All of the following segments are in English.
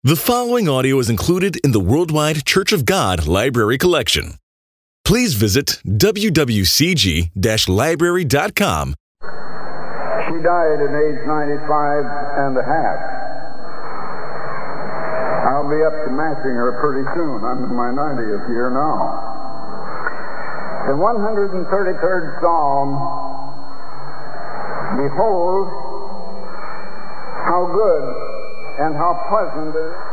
The following audio is included in the Worldwide Church of God Library Collection. Please visit wwcg-library.com. She died at age 95 and a half. I'll be up to matching her pretty soon. I'm in my 90th year now. The 133rd Psalm, behold, how good and how pleasant it is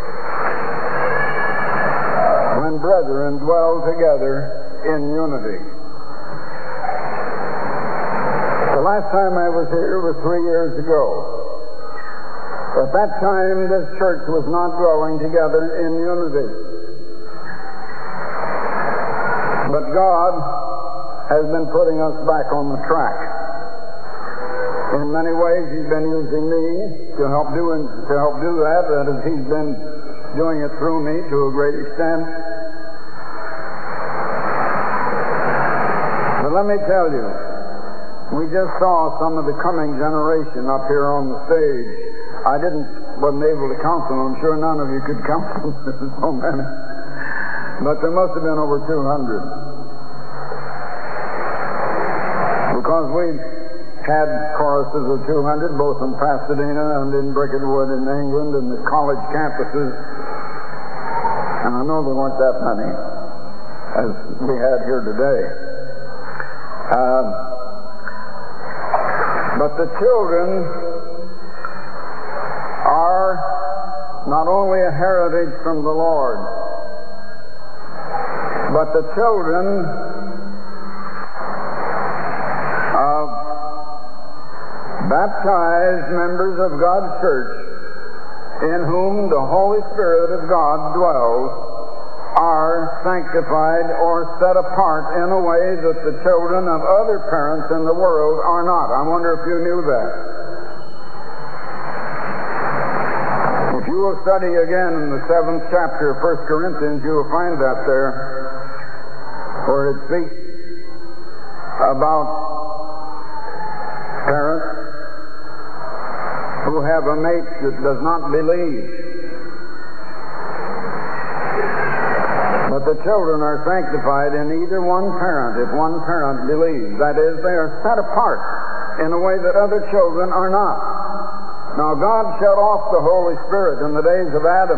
when brethren dwell together in unity. The last time I was here was 3 years ago. At that time, this church was not dwelling together in unity. But God has been putting us back on the track. In many ways, He's been using me to help do that. That is, He's been doing it through me to a great extent. But let me tell you, we just saw some of the coming generation up here on the stage. I wasn't able to count them. I'm sure none of you could count them. There's so many. But there must have been over 200. Because we've had choruses of 200, both in Pasadena and in Brickettwood in England and the college campuses. And I know there weren't that many as we had here today. But the children are not only a heritage from the Lord, but the children of baptized members of God's church, in whom the Holy Spirit of God dwells, are sanctified or set apart in a way that the children of other parents in the world are not. I wonder if you knew that. If you will study again in the 7th chapter of 1 Corinthians, you will find that there, where it speaks about parents who have a mate that does not believe. But the children are sanctified in either one parent, if one parent believes. That is, they are set apart in a way that other children are not. Now, God shut off the Holy Spirit in the days of Adam.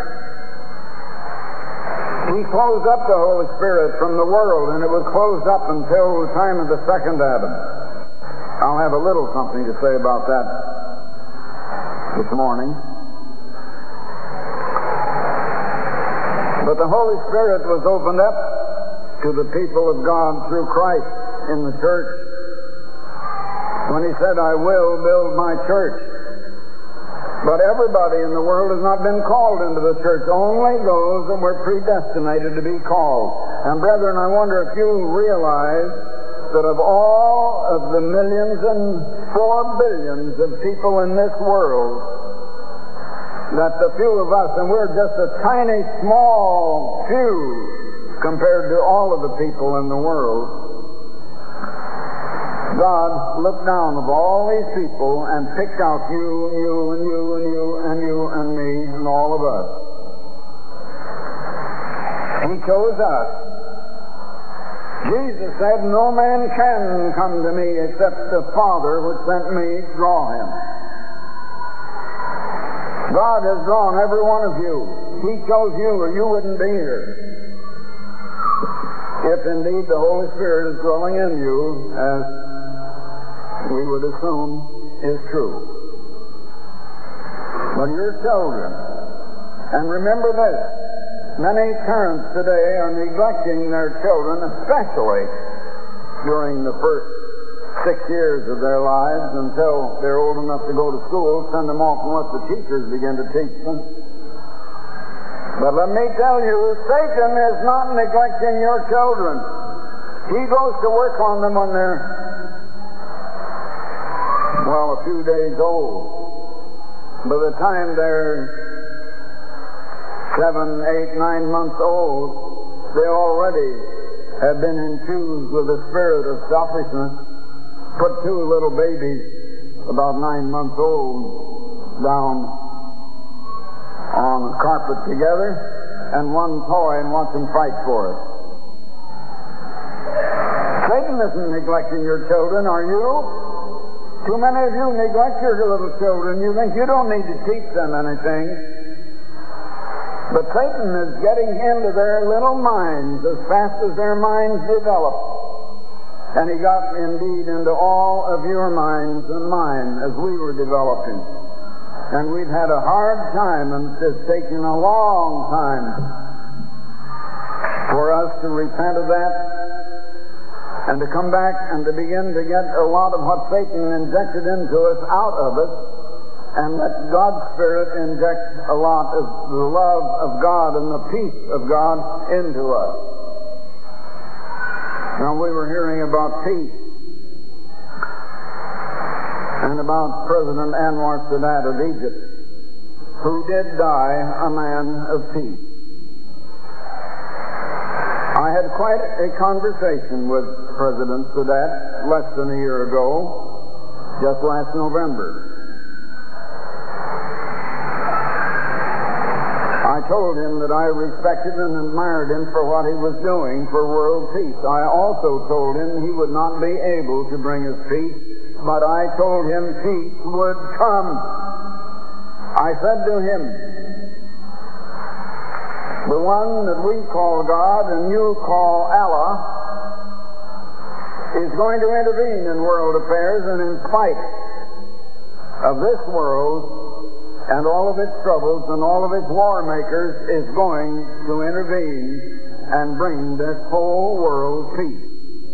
He closed up the Holy Spirit from the world, and it was closed up until the time of the second Adam. I'll have a little something to say about that this morning. But the Holy Spirit was opened up to the people of God through Christ in the church when He said, I will build my church. But everybody in the world has not been called into the church, only those that were predestinated to be called. And brethren, I wonder if you realize that of all of the millions and 4 billions of people in this world, that the few of us, and we're just a tiny, small few compared to all of the people in the world, God looked down of all these people and picked out you, and you, and you, and you, and you, and me, and all of us. He chose us. Jesus said, no man can come to me except the Father which sent me draw him. God has drawn every one of you. He chose you, or you wouldn't be here. If indeed the Holy Spirit is dwelling in you, as we would assume is true. But you're children. And remember this, many parents today are neglecting their children, especially during the first 6 years of their lives until they're old enough to go to school, send them off and let the teachers begin to teach them. But let me tell you, Satan is not neglecting your children. He goes to work on them when they're, a few days old. By the time they're 7, 8, 9 months old, they already have been infused with a spirit of selfishness. Put 2 little babies about 9 months old down on a carpet together and one toy and watch them fight for it. Satan isn't neglecting your children, are you? Too many of you neglect your little children. You think you don't need to teach them anything. But Satan is getting into their little minds as fast as their minds develop. And he got indeed into all of your minds and mine as we were developing. And we've had a hard time, and it's taken a long time for us to repent of that and to come back and to begin to get a lot of what Satan injected into us out of us, and let God's Spirit inject a lot of the love of God and the peace of God into us. Now, we were hearing about peace and about President Anwar Sadat of Egypt, who did die a man of peace. I had quite a conversation with President Sadat less than a year ago, just last November. I told him that I respected and admired him for what he was doing for world peace. I also told him he would not be able to bring us peace, but I told him peace would come. I said to him, the one that we call God and you call Allah is going to intervene in world affairs, and in spite of this world and all of its troubles and all of its war makers, is going to intervene and bring this whole world peace.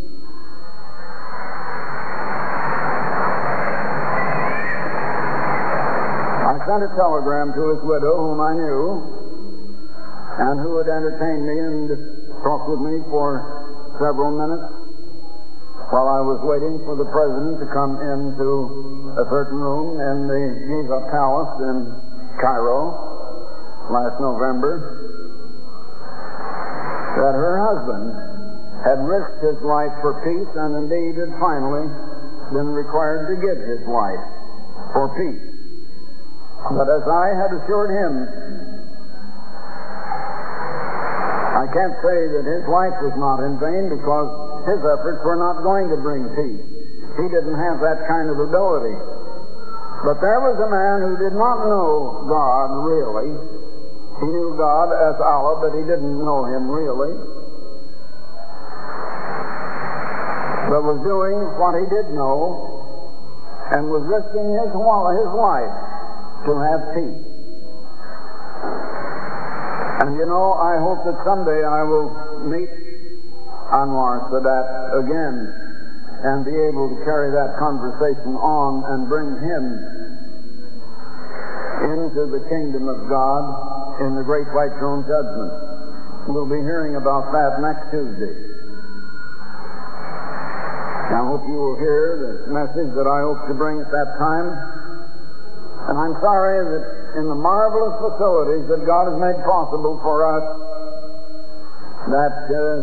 I sent a telegram to his widow, whom I knew, and who had entertained me and talked with me for several minutes while I was waiting for the President to come into a certain room in the Giza Palace in Cairo last November, that her husband had risked his life for peace, and indeed had finally been required to give his life for peace. But as I had assured him, I can't say that his life was not in vain, because his efforts were not going to bring peace. He didn't have that kind of ability. But there was a man who did not know God really. He knew God as Allah, but he didn't know Him really. But was doing what he did know, and was risking his life to have peace. And you know, I hope that someday I will meet Anwar Sadat again and be able to carry that conversation on and bring him into the kingdom of God in the great white throne judgment. We'll be hearing about that next Tuesday. I hope you will hear the message that I hope to bring at that time. And I'm sorry that in the marvelous facilities that God has made possible for us, that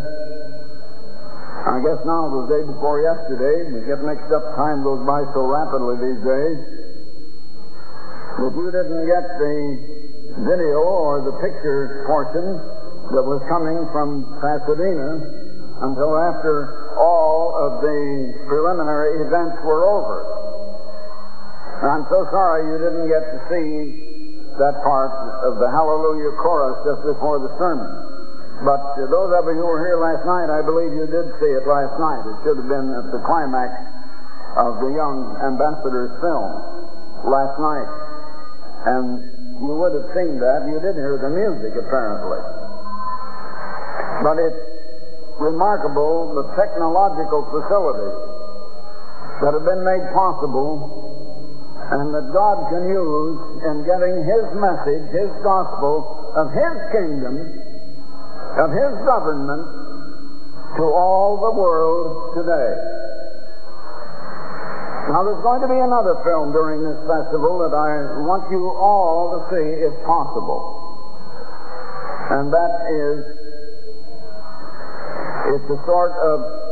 I guess now it was the day before yesterday, we get mixed up, time goes by so rapidly these days, that you didn't get the video or the picture portion that was coming from Pasadena until after all of the preliminary events were over. I'm so sorry you didn't get to see that part of the Hallelujah chorus just before the sermon. But those of you who were here last night, I believe you did see it last night. It should have been at the climax of the Young Ambassador's film last night. And you would have seen that. You did hear the music, apparently. But it's remarkable the technological facilities that have been made possible and that God can use in getting His message, His gospel of His kingdom, of His government, to all the world today. Now, there's going to be another film during this festival that I want you all to see if possible. And that is, it's a sort of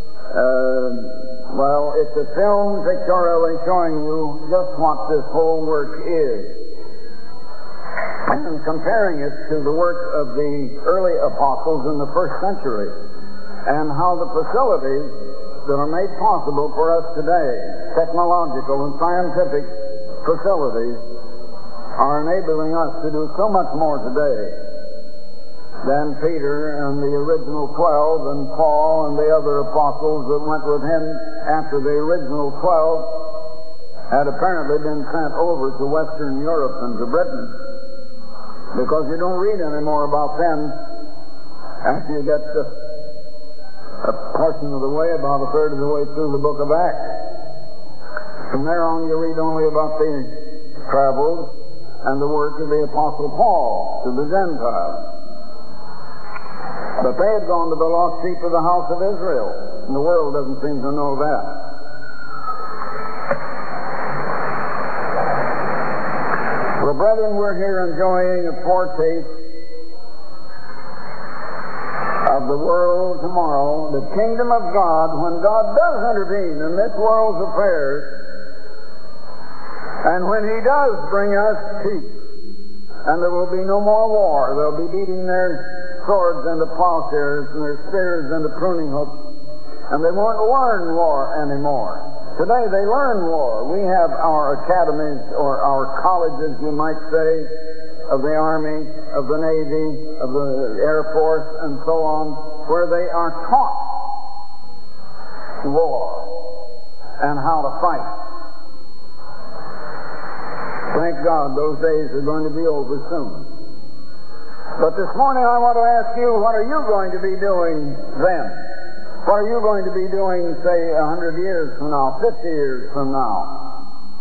it's a film pictorially showing you just what this whole work is. and comparing it to the work of the early apostles in the first century, and how the facilities that are made possible for us today, technological and scientific facilities, are enabling us to do so much more today than Peter and the original 12 and Paul and the other apostles that went with him after the original 12 had apparently been sent over to Western Europe and to Britain, because you don't read any more about them after you get a portion of the way, about a third of the way through the book of Acts. From there on you read only about the travels and the work of the Apostle Paul to the Gentiles. But they had gone to the lost sheep of the house of Israel, and the world doesn't seem to know that. Well, brethren, we're here enjoying a foretaste of the world tomorrow, the kingdom of God, when God does intervene in this world's affairs, and when He does bring us peace, and there will be no more war. They'll be beating their swords into plowshares and their spears into pruning hooks, and they won't learn war anymore. Today they learn war. We have our academies, or our colleges, you might say, of the Army, of the Navy, of the Air Force, and so on, where they are taught war and how to fight. Thank God those days are going to be over soon. But this morning I want to ask you, what are you going to be doing then? What are you going to be doing, say, 100 years from now, 50 years from now?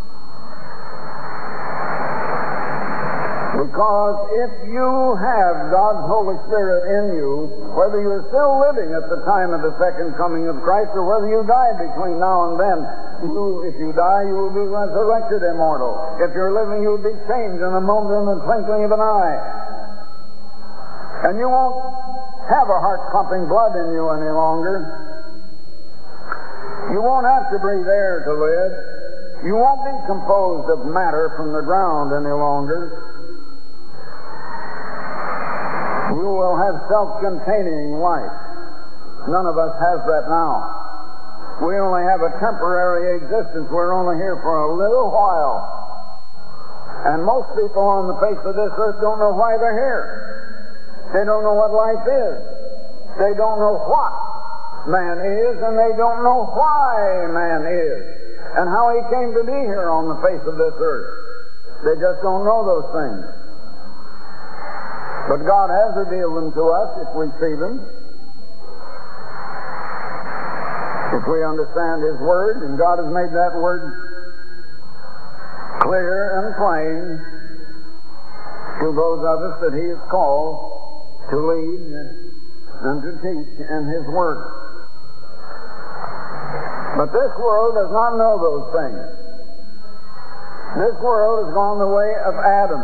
Because if you have God's Holy Spirit in you, whether you're still living at the time of the second coming of Christ, or whether you die between now and then, if you die, you will be resurrected immortal. If you're living, you'll be changed in a moment, in the twinkling of an eye. And you won't have a heart-pumping blood in you any longer. You won't have to breathe air to live. You won't be composed of matter from the ground any longer. You will have self-containing life. None of us has that now. We only have a temporary existence. We're only here for a little while. And most people on the face of this earth don't know why they're here. They don't know what life is. They don't know what man is, and they don't know why man is, and how he came to be here on the face of this earth. They just don't know those things. But God has revealed them to us if we see them. If we understand His Word, and God has made that Word clear and plain to those of us that He has called to lead and to teach in His Word. But this world does not know those things. This world has gone the way of Adam.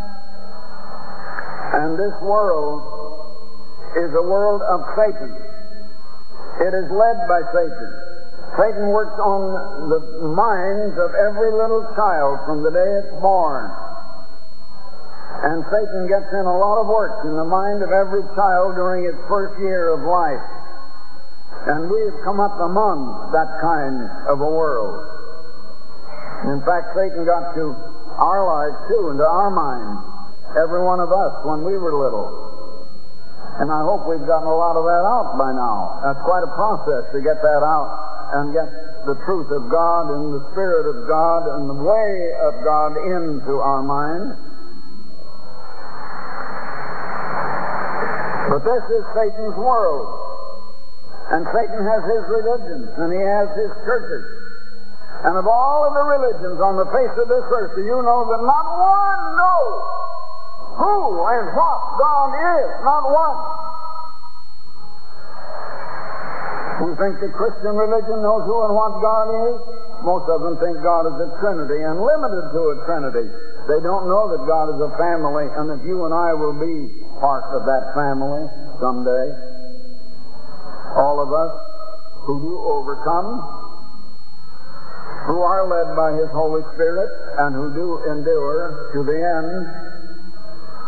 And this world is a world of Satan. It is led by Satan. Satan works on the minds of every little child from the day it's born. And Satan gets in a lot of work in the mind of every child during its first year of life. And we have come up among that kind of a world. In fact, Satan got to our lives too, into our minds, every one of us, when we were little. And I hope we've gotten a lot of that out by now. That's quite a process to get that out and get the truth of God and the Spirit of God and the way of God into our minds. But this is Satan's world. And Satan has his religions, and he has his churches. And of all of the religions on the face of this earth, do you know that not one knows who and what God is? Not one. You think the Christian religion knows who and what God is? Most of them think God is a Trinity, and limited to a Trinity. They don't know that God is a family, and that you and I will be part of that family someday. All of us who do overcome, who are led by His Holy Spirit, and who do endure to the end,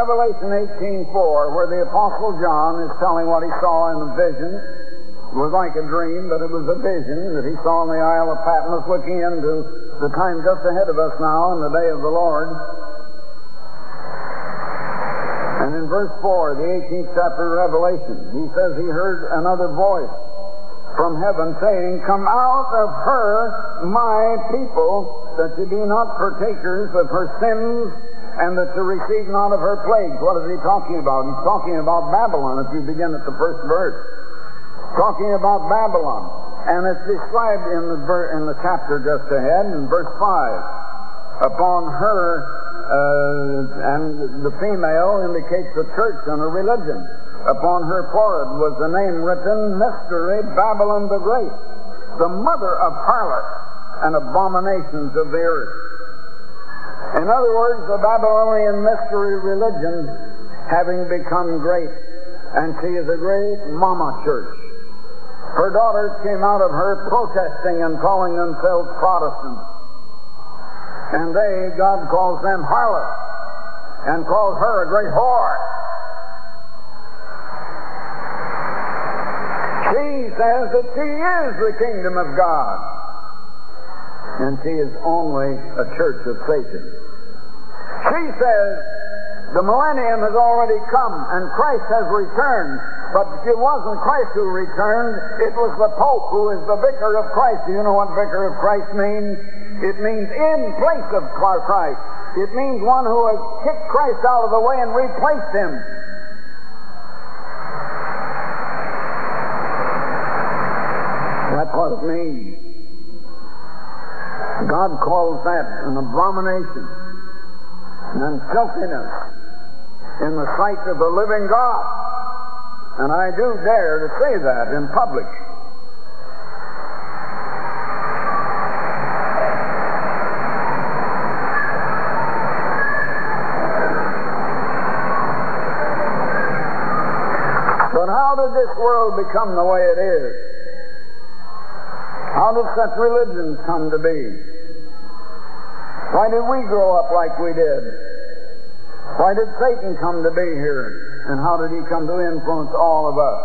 Revelation 18:4, where the Apostle John is telling what he saw in a vision. It was like a dream, but it was a vision that he saw in the Isle of Patmos, looking into the time just ahead of us now in the day of the Lord. And in verse 4, the 18th chapter of Revelation, he says he heard another voice from heaven saying, "Come out of her, my people, that you be not partakers of her sins, and that you receive not of her plagues." What is he talking about? He's talking about Babylon, if you begin at the first verse. Talking about Babylon. And it's described in the chapter just ahead, in verse 5. Upon her, and the female indicates a church and a religion. Upon her forehead was the name written, Mystery, Babylon the Great, the mother of harlots and abominations of the earth. In other words, the Babylonian mystery religion having become great, and she is a great mama church. Her daughters came out of her protesting and calling themselves Protestants. And they, God calls them harlots, and calls her a great whore. She says that she is the kingdom of God, and she is only a church of Satan. She says the millennium has already come, and Christ has returned. But it wasn't Christ who returned, it was the Pope who is the vicar of Christ. Do you know what vicar of Christ means? It means in place of Christ. It means one who has kicked Christ out of the way and replaced him. That's what it means. God calls that an abomination and filthiness in the sight of the living God. And I do dare to say that in public. But how did this world become the way it is? How did such religions come to be? Why did we grow up like we did? Why did Satan come to be here? And how did he come to influence all of us?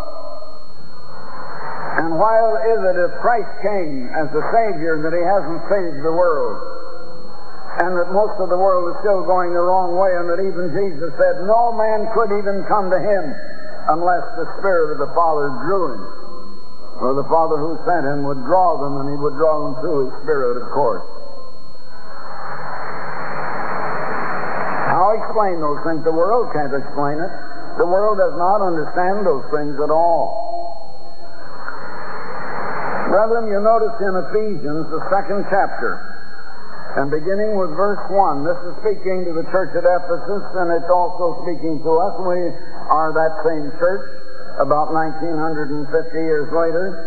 And why is it if Christ came as the Savior that he hasn't saved the world? And that most of the world is still going the wrong way, and that even Jesus said no man could even come to him unless the Spirit of the Father drew him. Or the Father who sent him would draw them, and he would draw them through his Spirit, of course. How explain those things? The world can't explain it. The world does not understand those things at all. Brethren, you notice in Ephesians, the 2nd chapter, and beginning with verse 1, this is speaking to the church at Ephesus, and it's also speaking to us. We are that same church about 1950 years later.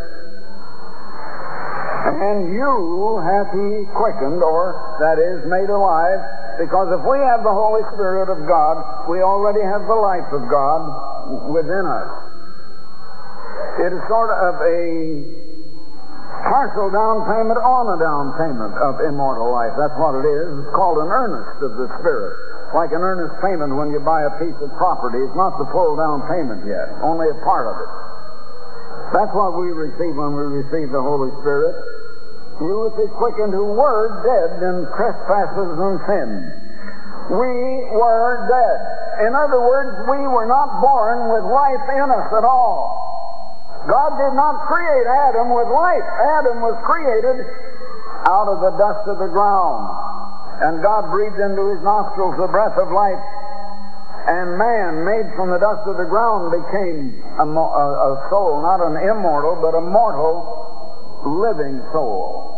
And you hath he quickened, or that is, made alive, because if we have the Holy Spirit of God, we already have the life of God within us. It is sort of a partial down payment on a down payment of immortal life. That's what it is. It's called an earnest of the Spirit. Like an earnest payment when you buy a piece of property. It's not the full down payment yet, only a part of it. That's what we receive when we receive the Holy Spirit. You would be quickened who were dead in trespasses and sins. We were dead. In other words, we were not born with life in us at all. God did not create Adam with life. Adam was created out of the dust of the ground. And God breathed into his nostrils the breath of life. And man, made from the dust of the ground, became a soul, not an immortal, but a mortal, living soul.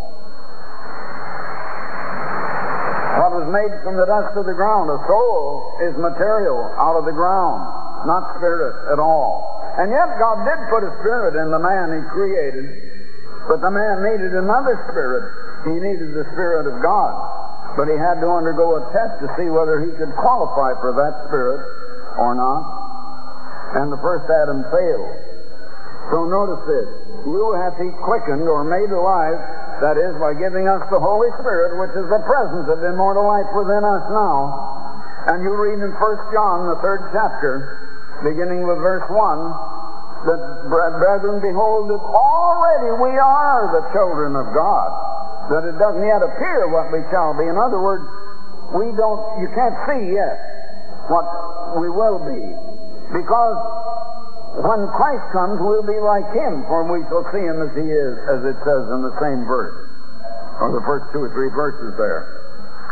What was made from the dust of the ground, a soul, is material out of the ground, not spirit at all. And yet God did put a spirit in the man he created, but the man needed another spirit. He needed the Spirit of God. But he had to undergo a test to see whether he could qualify for that Spirit or not. And the first Adam failed. So notice this. You hath he quickened or made alive, that is, by giving us the Holy Spirit, which is the presence of immortal life within us now. And you read in 1 John, the 3rd chapter, beginning with verse 1, that, brethren, behold, that already we are the children of God, that it doesn't yet appear what we shall be. In other words, you can't see yet what we will be. Because when Christ comes, we'll be like Him, for we shall see Him as He is, as it says in the same verse, or the first 2 or 3 verses there.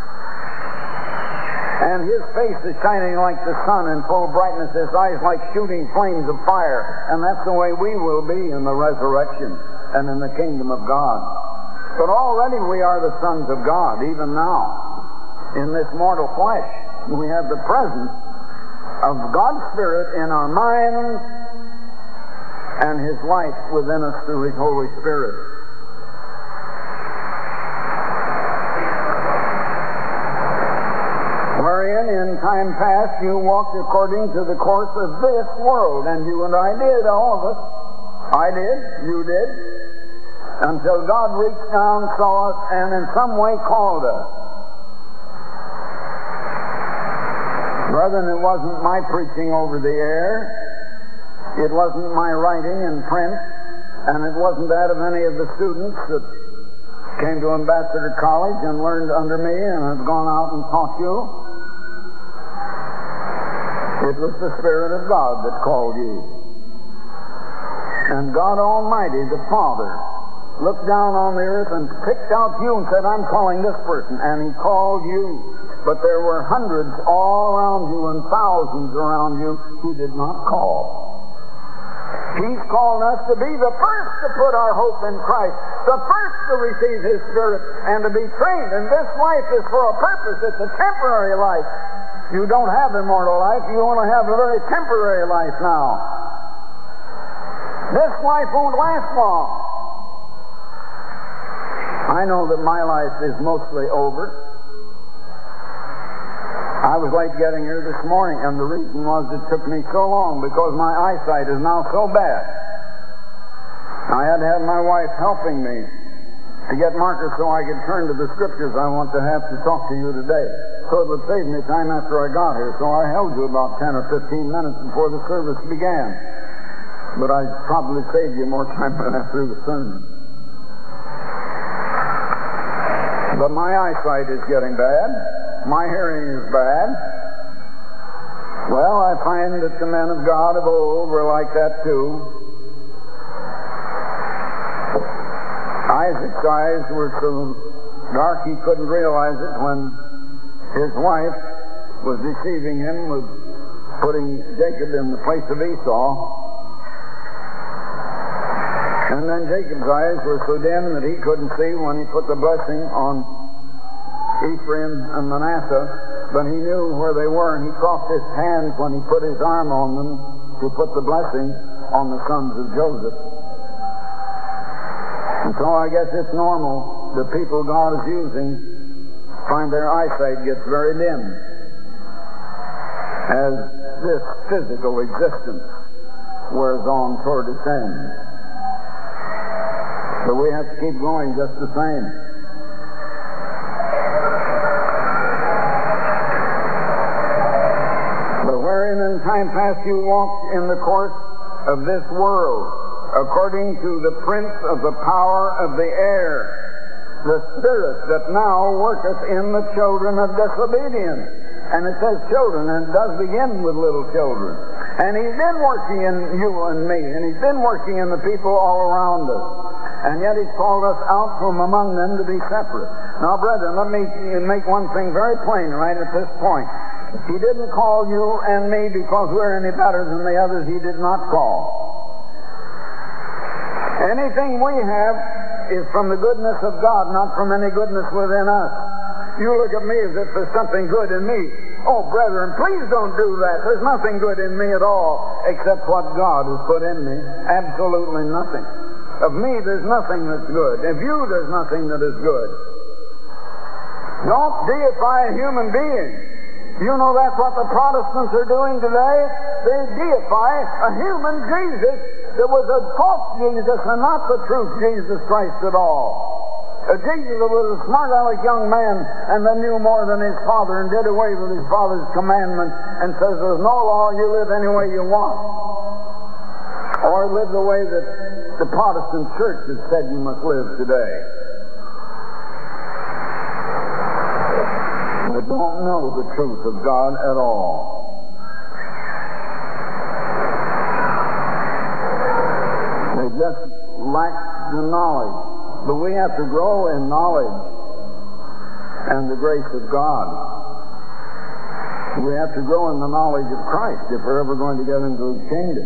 And His face is shining like the sun in full brightness, His eyes like shooting flames of fire. And that's the way we will be in the resurrection and in the kingdom of God. But already we are the sons of God, even now, in this mortal flesh. We have the presence of God's Spirit in our minds and His life within us through His Holy Spirit. Wherein in time past you walked according to the course of this world. And you and I did, all of us. I did, you did. Until God reached down, saw us, and in some way called us. Brethren, it wasn't my preaching over the air. It wasn't my writing in print. And it wasn't that of any of the students that came to Ambassador College and learned under me and have gone out and taught you. It was the Spirit of God that called you. And God Almighty, the Father, looked down on the earth and picked out you and said, I'm calling this person. And He called you. But there were hundreds all around you and thousands around you He did not call. He's called us to be the first to put our hope in Christ, the first to receive His Spirit, and to be trained. And this life is for a purpose. It's a temporary life. You don't have immortal life. You only have a very temporary life now. This life won't last long. I know that my life is mostly over. I was late getting here this morning, and the reason was it took me so long because my eyesight is now so bad. I had to have my wife helping me to get markers so I could turn to the scriptures I want to have to talk to you today. So it would save me time after I got here. So I held you about 10 or 15 minutes before the service began. But I probably saved you more time than I through the sermon. But my eyesight is getting bad. My hearing is bad. Well, I find that the men of God of old were like that too. Isaac's eyes were so dark he couldn't realize it when his wife was deceiving him with putting Jacob in the place of Esau. And then Jacob's eyes were so dim that he couldn't see when he put the blessing on Ephraim and Manasseh, but he knew where they were, and he crossed his hands when he put his arm on them to put the blessing on the sons of Joseph. And so I guess it's normal the people God is using find their eyesight gets very dim as this physical existence wears on toward its end. But we have to keep going just the same. But wherein in time past you walked in the course of this world, according to the prince of the power of the air, the spirit that now worketh in the children of disobedience. And it says children, and it does begin with little children. And He's been working in you and me, and He's been working in the people all around us. And yet He's called us out from among them to be separate. Now, brethren, let me make one thing very plain right at this point. He didn't call you and me because we're any better than the others He did not call. Anything we have is from the goodness of God, not from any goodness within us. You look at me as if there's something good in me. Oh, brethren, please don't do that. There's nothing good in me at all except what God has put in me. Absolutely nothing. Of me, there's nothing that's good. Of you, there's nothing that is good. Don't deify a human being. You know that's what the Protestants are doing today? They deify a human Jesus that was a false Jesus and not the true Jesus Christ at all. Jesus was a smart-aleck young man and then knew more than his father and did away with his father's commandment and says there's no law, you live any way you want. Or live the way that the Protestant church has said you must live today. They don't know the truth of God at all. They just lack the knowledge. But we have to grow in knowledge and the grace of God. We have to grow in the knowledge of Christ if we're ever going to get into His kingdom.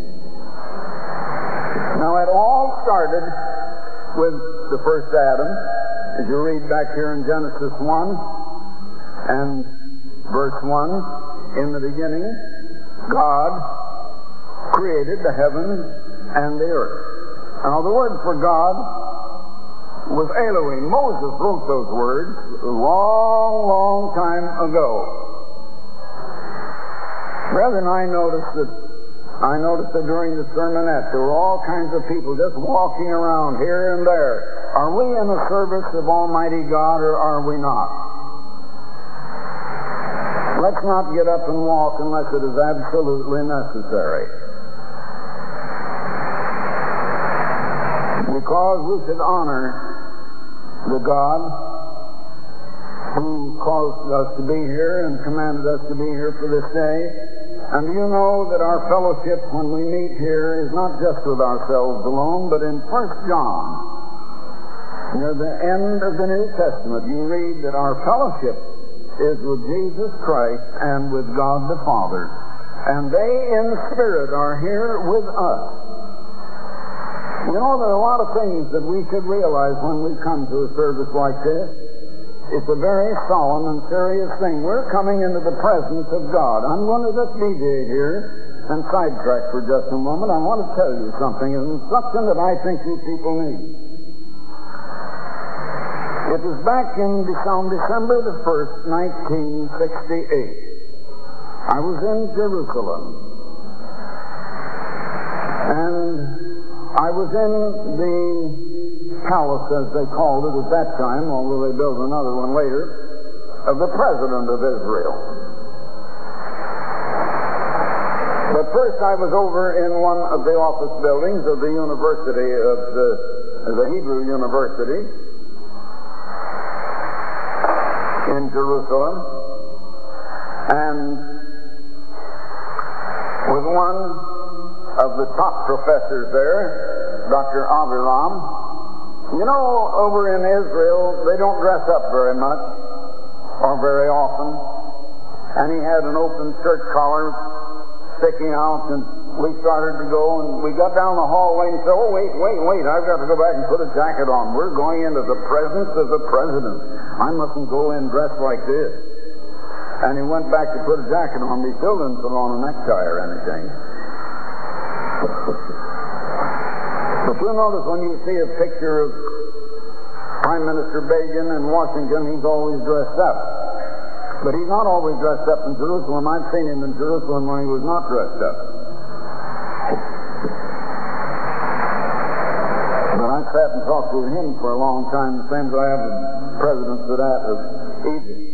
Now, it all started with the first Adam. As you read back here in Genesis 1 and verse 1, in the beginning, God created the heavens and the earth. Now, the word for God was Elohim. Moses wrote those words a long, long time ago. Brethren, I noticed that during the sermonette there were all kinds of people just walking around here and there. Are we in the service of Almighty God or are we not? Let's not get up and walk unless it is absolutely necessary. Because we should honor the God who caused us to be here and commanded us to be here for this day. And you know that our fellowship when we meet here is not just with ourselves alone, but in 1 John, near the end of the New Testament, you read that our fellowship is with Jesus Christ and with God the Father. And they in spirit are here with us. You know, there are a lot of things that we should realize when we come to a service like this. It's a very solemn and serious thing. We're coming into the presence of God. I'm going to just deviate here and sidetrack for just a moment. I want to tell you something, an instruction that I think you people need. It was back on December the 1st, 1968. I was in Jerusalem. And I was in the palace, as they called it at that time, although they built another one later, of the President of Israel. But first I was over in one of the office buildings of the University of the Hebrew University in Jerusalem, and with one of the top professors there, Dr. Aviram. You know, over in Israel, they don't dress up very much, or very often. And he had an open shirt collar sticking out, and we started to go, and we got down the hallway and said, oh, wait, I've got to go back and put a jacket on. We're going into the presence of the President. I mustn't go in dressed like this. And he went back to put a jacket on. He still didn't put on a necktie or anything. But you'll notice when you see a picture of Prime Minister Begin in Washington, he's always dressed up. But he's not always dressed up in Jerusalem. I've seen him in Jerusalem when he was not dressed up. But I sat and talked with him for a long time, the same as I have with President Sadat of Egypt.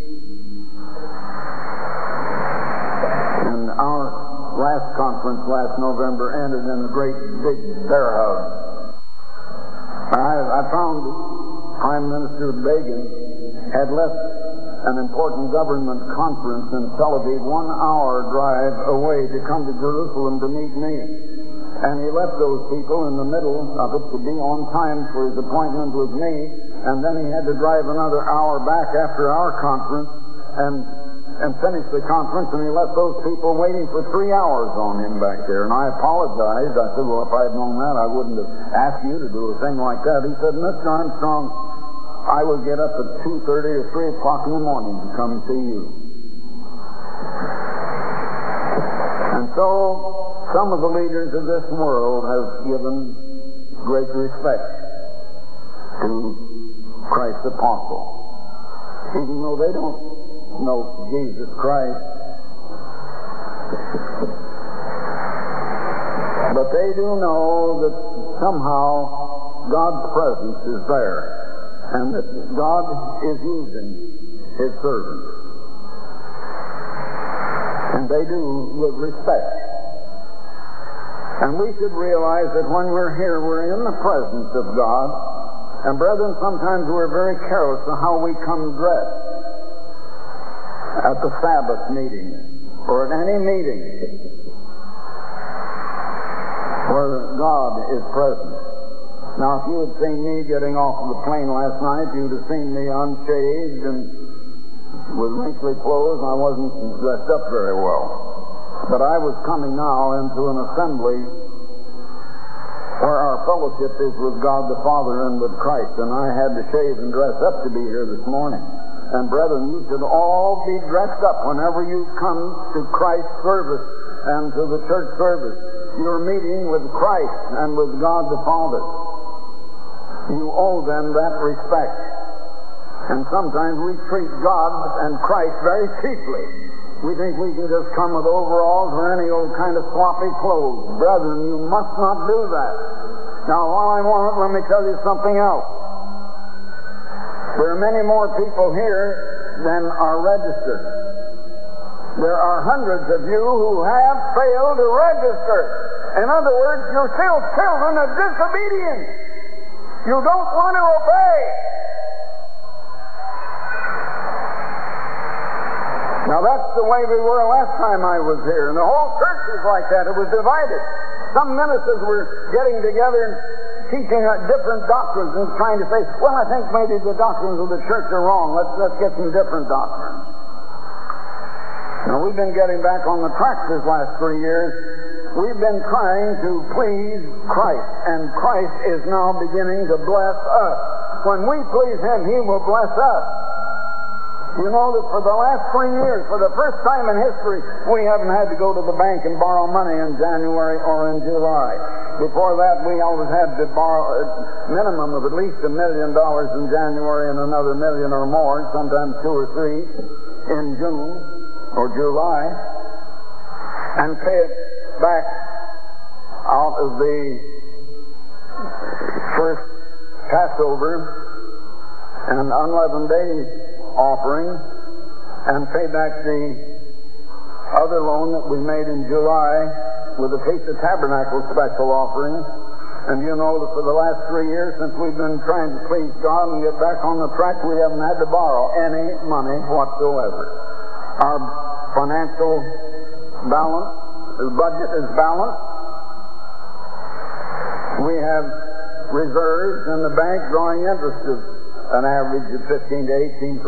And our last conference last November ended in a great big bear hug. I found Prime Minister Begin had left an important government conference in Tel Aviv 1 hour drive away to come to Jerusalem to meet me. And he left those people in the middle of it to be on time for his appointment with me, and then he had to drive another hour back after our conference and finish the conference, and he left those people waiting for 3 hours on him back there. And I apologized. I said, well, if I had known that, I wouldn't have asked you to do a thing like that. He said, Mr. Armstrong, I would get up at 2:30 or 3 o'clock in the morning to come and see you. And so, some of the leaders of this world have given great respect to Christ's apostle, even though they don't know Jesus Christ. But they do know that somehow God's presence is there. and that God is using His servants. And they do with respect. And we should realize that when we're here, we're in the presence of God. And brethren, sometimes we're very careless of how we come dressed at the Sabbath meeting or at any meeting where God is present. Now, if you had seen me getting off of the plane last night, you'd have seen me unshaved and with wrinkly clothes. I wasn't dressed up very well. But I was coming now into an assembly where our fellowship is with God the Father and with Christ, and I had to shave and dress up to be here this morning. And brethren, you should all be dressed up whenever you come to Christ's service and to the church service. You're meeting with Christ and with God the Father. You owe them that respect. And sometimes we treat God and Christ very cheaply. We think we can just come with overalls or any old kind of sloppy clothes. Brethren, you must not do that. Now, while I'm on it, let me tell you something else. There are many more people here than are registered. There are hundreds of you who have failed to register. In other words, you're still children of disobedience. You don't want to obey. Now that's the way we were last time I was here, and the whole church is like that. It was divided. Some ministers were getting together and teaching different doctrines and trying to say, well, I think maybe the doctrines of the church are wrong. Let's get some different doctrines. Now we've been getting back on the track this last 3 years. We've been trying to please Christ, and Christ is now beginning to bless us. When we please Him, He will bless us. You know that for the last 3 years, for the first time in history, we haven't had to go to the bank and borrow money in January or in July. Before that, we always had to borrow a minimum of at least $1 million in January and another $1 million or more, sometimes 2 or 3 in June or July, and pay it back out of the first Passover and unleavened days offering, and pay back the other loan that we made in July with the Feast of Tabernacles special offering. And you know that for the last 3 years, since we've been trying to please God and get back on the track, we haven't had to borrow any money whatsoever. Our financial balance, the budget is balanced. We have reserves in the bank drawing interest of an average of 15 to 18%,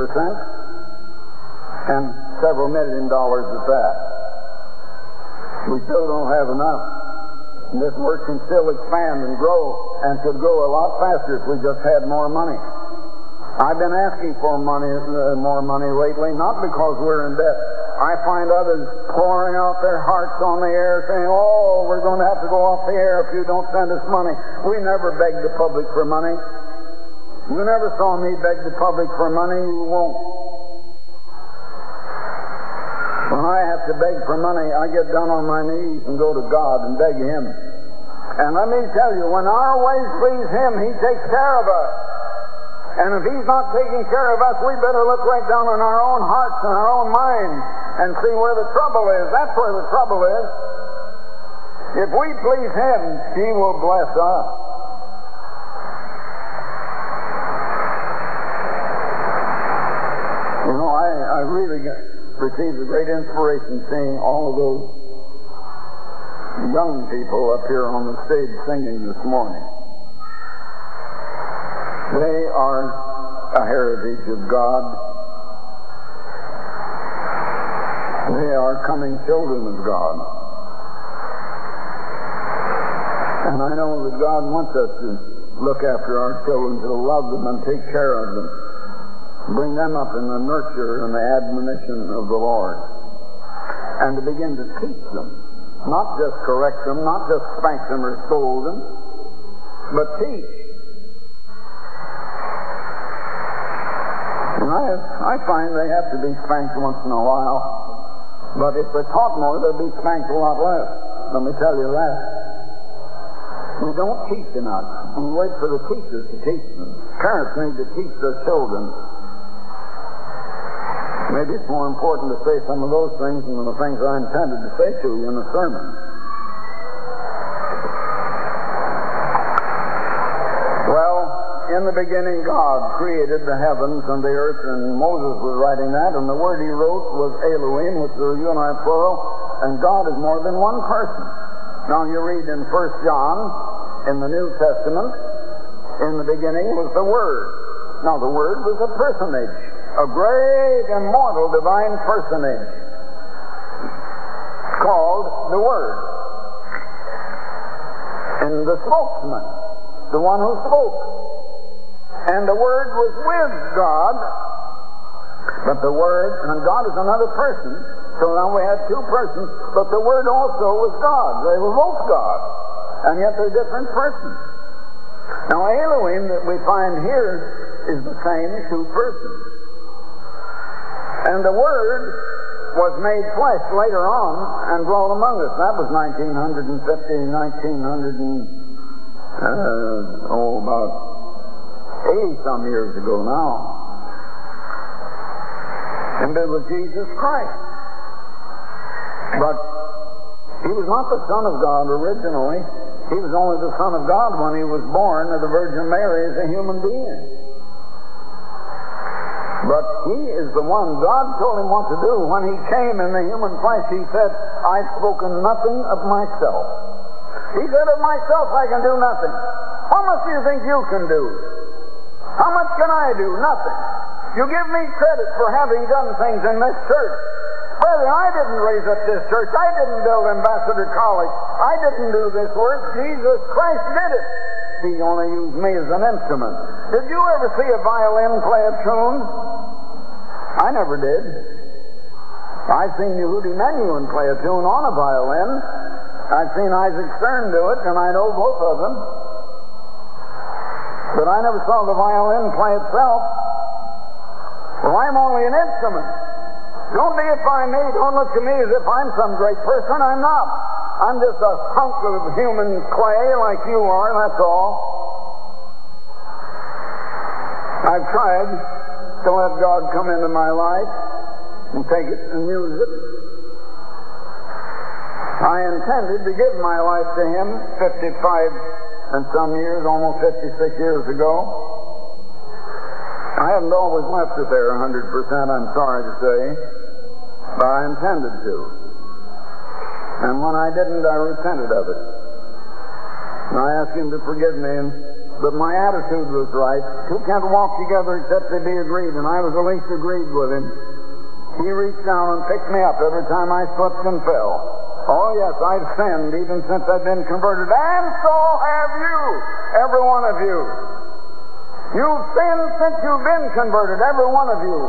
and several $1 million at that. We still don't have enough. And this work can still expand and grow, and could grow a lot faster if we just had more money. I've been asking for more money lately, not because we're in debt. I find others pouring out their hearts on the air saying, oh, we're going to have to go off the air if you don't send us money. We never beg the public for money. You never saw me beg the public for money. You won't. When I have to beg for money, I get down on my knees and go to God and beg Him. And let me tell you, when our ways please Him, He takes care of us. And if He's not taking care of us, we better look right down in our own hearts and our own minds and see where the trouble is. That's where the trouble is. If we please Him, He will bless us. You know, I really received a great inspiration seeing all of those young people up here on the stage singing this morning. They are a heritage of God. They are coming children of God. And I know that God wants us to look after our children, to love them and take care of them. Bring them up in the nurture and the admonition of the Lord. And to begin to teach them. Not just correct them, not just spank them or scold them, but teach. And I find they have to be spanked once in a while. But if they're taught more, they'll be spanked a lot less. Let me tell you that. We don't teach enough. We wait for the teachers to teach them. Parents need to teach their children. Maybe it's more important to say some of those things than the things I intended to say to you in the sermon. Well, in the beginning God created the heavens and the earth, and Moses was writing that, and the word he wrote was Elohim, which is you and I plural, and God is more than one person. Now you read in 1 John, in the New Testament, in the beginning was the Word. Now the Word was a personage, a great, immortal, divine personage, called the Word. And the spokesman, the one who spoke. And the Word was with God, but the Word, and God is another person, so now we had two persons, but the Word also was God. They were both God, and yet they're different persons. Now Elohim that we find here is the same two persons. And the Word was made flesh later on and dwelt among us. That was 1950, about 80-some years ago now. And it was Jesus Christ. But he was not the Son of God originally. He was only the Son of God when he was born of the Virgin Mary as a human being. But he is the one God told him what to do. When he came in the human flesh, he said, I've spoken nothing of myself. He said, of myself I can do nothing. How much do you think you can do? How much can I do? Nothing. You give me credit for having done things in this church. Brother, I didn't raise up this church. I didn't build Ambassador College. I didn't do this work. Jesus Christ did it. He only used me as an instrument. Did you ever see a violin play a tune? I never did. I've seen Yehudi Menuhin play a tune on a violin. I've seen Isaac Stern do it, and I know both of them. But I never saw the violin play itself. Well, I'm only an instrument. Don't deify me. Don't look to me as if I'm some great person. I'm not. I'm just a hunk of human clay like you are, that's all. I've tried to let God come into my life and take it and use it. I intended to give my life to Him 55 and some years, almost 56 years ago. I haven't always left it there 100%, I'm sorry to say, but I intended to. And when I didn't, I repented of it. And I asked Him to forgive me, but my attitude was right. Two can't walk together except they be agreed, and I was at least agreed with Him. He reached down and picked me up every time I slipped and fell. Oh yes, I've sinned even since I've been converted, and so have you, every one of you. You've sinned since you've been converted, every one of you.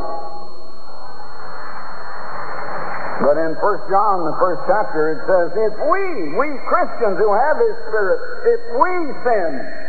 But in 1 John, the first chapter, it says, if we Christians who have His Spirit, if we sin,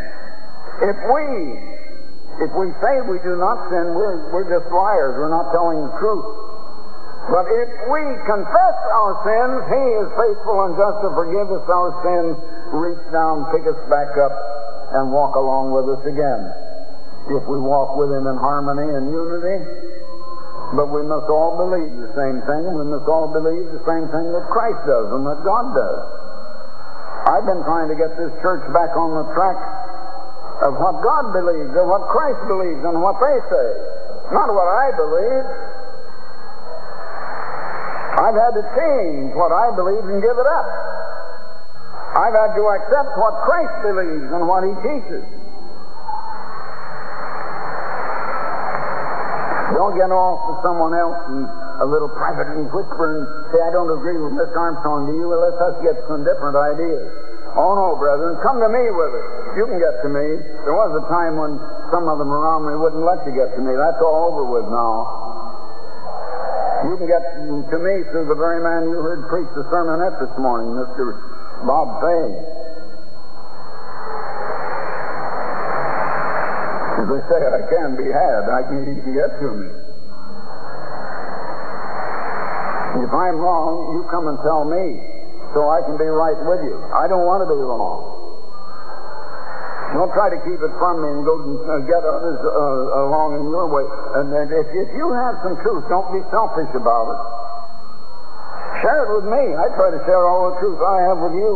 if we say we do not sin, we're just liars. We're not telling the truth. But if we confess our sins, He is faithful and just to forgive us our sins, reach down, pick us back up, and walk along with us again. If we walk with Him in harmony and unity. But we must all believe the same thing. We must all believe the same thing that Christ does and that God does. I've been trying to get this church back on the track of what God believes, of what Christ believes, and what they say. Not what I believe. I've had to change what I believe and give it up. I've had to accept what Christ believes and what He teaches. Don't get off to someone else and a little privately whisper and say, I don't agree with Mr. Armstrong. Do you? Well, let us get some different ideas. Oh no, brethren, come to me with it. You can get to me. There was a time when some of them around me wouldn't let you get to me. That's all over with now. You can get to me through the very man you heard preach the sermonette this morning, Mr. Bob Fay. As I say, I can be had. He can get to me. If I'm wrong, you come and tell me so I can be right with you. I don't want to be wrong. Don't try to keep it from me and go and get others along in your way. And if you have some truth, don't be selfish about it. Share it with me. I try to share all the truth I have with you.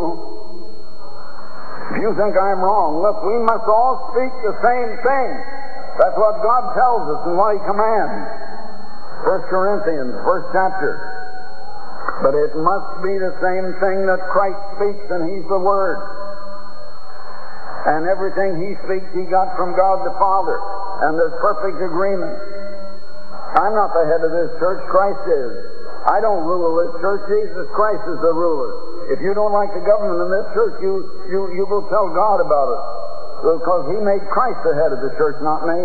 If you think I'm wrong, look, we must all speak the same thing. That's what God tells us and what He commands. 1 Corinthians, first chapter. But it must be the same thing that Christ speaks, and He's the Word. And everything He speaks, He got from God the Father. And there's perfect agreement. I'm not the head of this church, Christ is. I don't rule this church, Jesus Christ is the ruler. If you don't like the government in this church, you go tell God about it. Because He made Christ the head of the church, not me.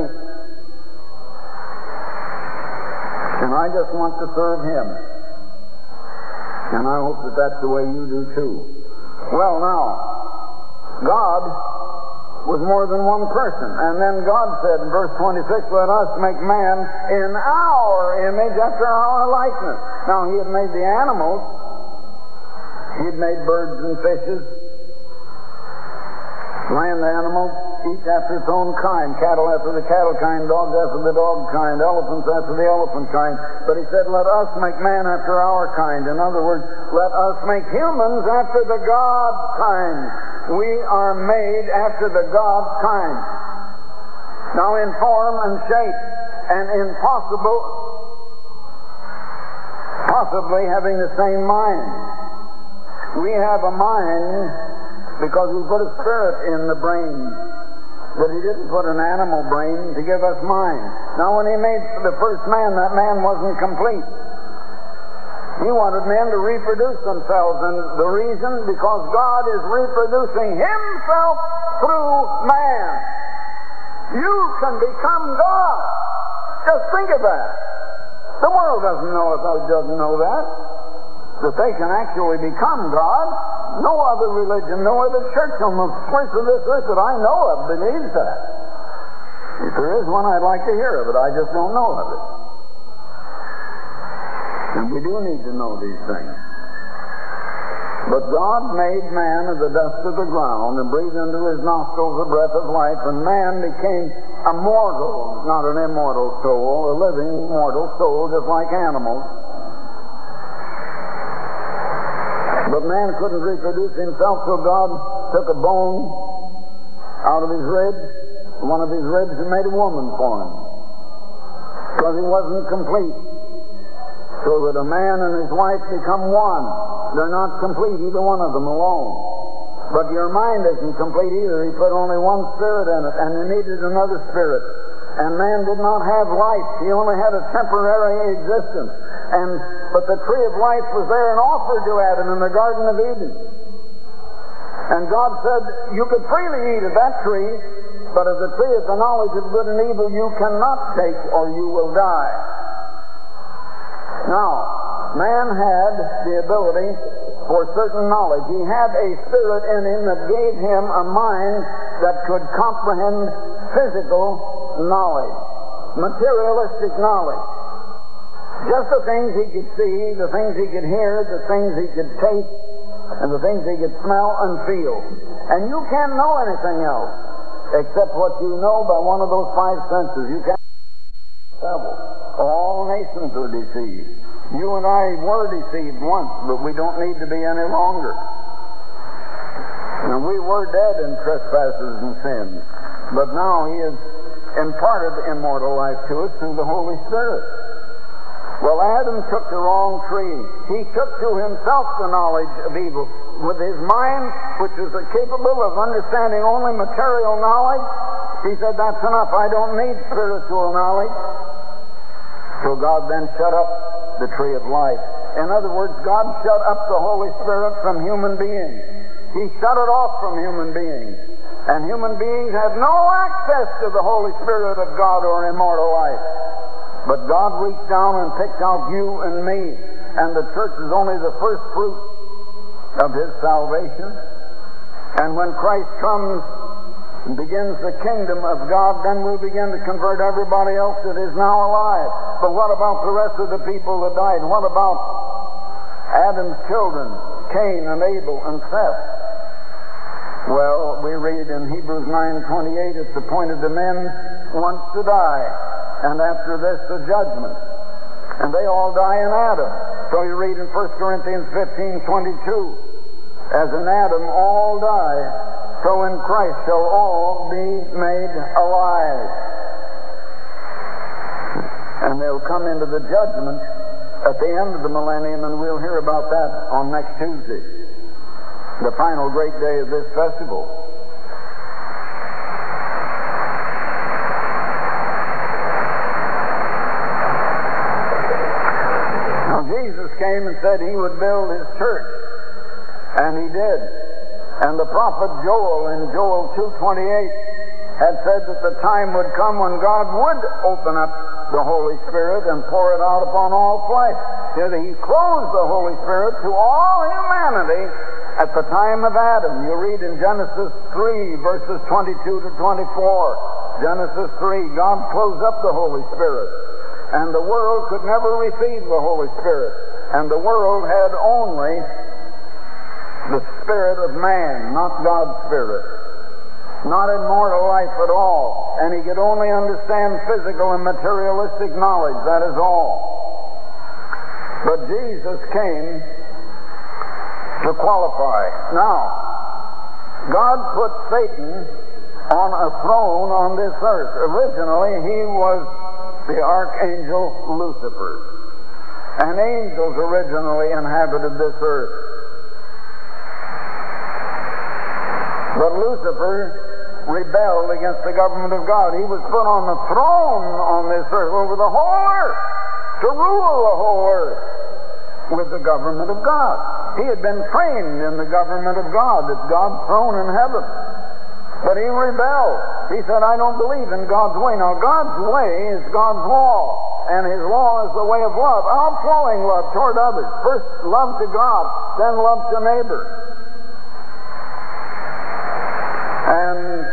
And I just want to serve Him. And I hope that that's the way you do too. Well, now, God was more than one person. And then God said in verse 26, let us make man in our image after our likeness. Now, He had made the animals. He had made birds and fishes, land animals, each after its own kind, cattle after the cattle kind, dogs after the dog kind, elephants after the elephant kind. But He said, let us make man after our kind. In other words, let us make humans after the God kind. We are made after the God kind. Now in form and shape and in possibly having the same mind. We have a mind because He put a spirit in the brain. But He didn't put an animal brain to give us mind. Now when He made the first man, that man wasn't complete. He wanted men to reproduce themselves, and the reason, because God is reproducing Himself through man. You can become God. Just think of that. The world doesn't know that they can actually become God. No other religion, no other church on the face of this earth that I know of believes that. If there is one, I'd like to hear of it. I just don't know of it. And we do need to know these things. But God made man of the dust of the ground and breathed into his nostrils the breath of life, and man became a mortal, not an immortal soul, a living mortal soul, just like animals. But man couldn't reproduce himself, so God took a bone out of his ribs, one of his ribs, and made a woman for him. Because he wasn't complete. So that a man and his wife become one. They're not complete, either one of them alone. But your mind isn't complete either. He put only one spirit in it, and you needed another spirit. And man did not have life. He only had a temporary existence. But the tree of life was there and offered to Adam in the Garden of Eden. And God said, you could freely eat of that tree, but of the tree of the knowledge of good and evil you cannot take, or you will die. Now, man had the ability for certain knowledge. He had a spirit in him that gave him a mind that could comprehend physical knowledge, materialistic knowledge. Just the things he could see, the things he could hear, the things he could taste, and the things he could smell and feel. And you can't know anything else except what you know by one of those five senses. You can't travel. All nations are deceived. You and I were deceived once, but we don't need to be any longer. And we were dead in trespasses and sins. But now He has imparted immortal life to us through the Holy Spirit. Well, Adam took the wrong tree. He took to himself the knowledge of evil. With his mind, which was capable of understanding only material knowledge, he said, that's enough. I don't need spiritual knowledge. So God then shut up the tree of life. In other words, God shut up the Holy Spirit from human beings. He shut it off from human beings. And human beings have no access to the Holy Spirit of God or immortal life. But God reached down and picked out you and me. And the church is only the first fruit of His salvation. And when Christ comes and begins the kingdom of God, then we'll begin to convert everybody else that is now alive. But what about the rest of the people that died? What about Adam's children, Cain and Abel and Seth? Well, we read in Hebrews 9:28, it's appointed to men once to die, and after this the judgment. And they all die in Adam. So you read in 1 Corinthians 15:22, as in Adam all die, so in Christ shall all be made alive. And they'll come into the judgment at the end of the millennium, and we'll hear about that on next Tuesday, the final great day of this festival. Now Jesus came and said he would build his church, and he did. And the prophet Joel in Joel 2:28 had said that the time would come when God would open up the Holy Spirit and pour it out upon all flesh. He closed the Holy Spirit to all humanity at the time of Adam. You read in Genesis 3, verses 22 to 24. Genesis 3, God closed up the Holy Spirit, and the world could never receive the Holy Spirit. And the world had only the spirit of man, not God's Spirit. Not immortal life at all. And he could only understand physical and materialistic knowledge, that is all. But Jesus came to qualify. Now, God put Satan on a throne on this earth. Originally, he was the archangel Lucifer. And angels originally inhabited this earth. But Lucifer rebelled against the government of God. He was put on the throne on this earth, over the whole earth, to rule the whole earth with the government of God. He had been trained in the government of God. It's God's throne in heaven. But he rebelled. He said, I don't believe in God's way. Now, God's way is God's law, and his law is the way of love, outflowing love toward others. First, love to God, then love to neighbor. And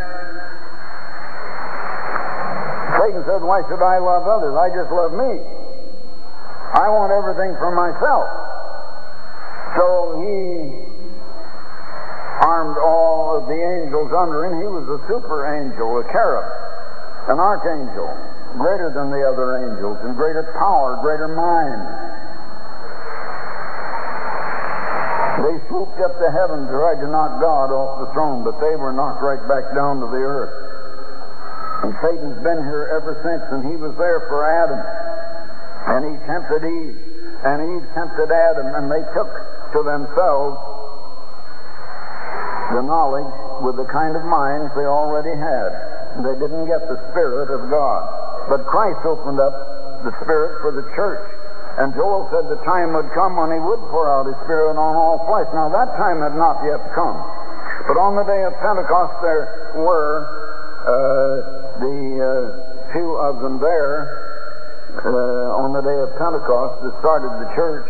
Satan said, why should I love others? I just love me. I want everything for myself. So he armed all of the angels under him. He was a super angel, a cherub, an archangel, greater than the other angels, in greater power, greater mind. They swooped up to heaven to try to knock God off the throne, but they were knocked right back down to the earth. And Satan's been here ever since, and he was there for Adam. And he tempted Eve, and Eve tempted Adam, and they took to themselves the knowledge with the kind of minds they already had. They didn't get the Spirit of God. But Christ opened up the Spirit for the church. And Joel said the time would come when he would pour out his Spirit on all flesh. Now that time had not yet come. But on the day of Pentecost there were few of them there on the day of Pentecost that started the church.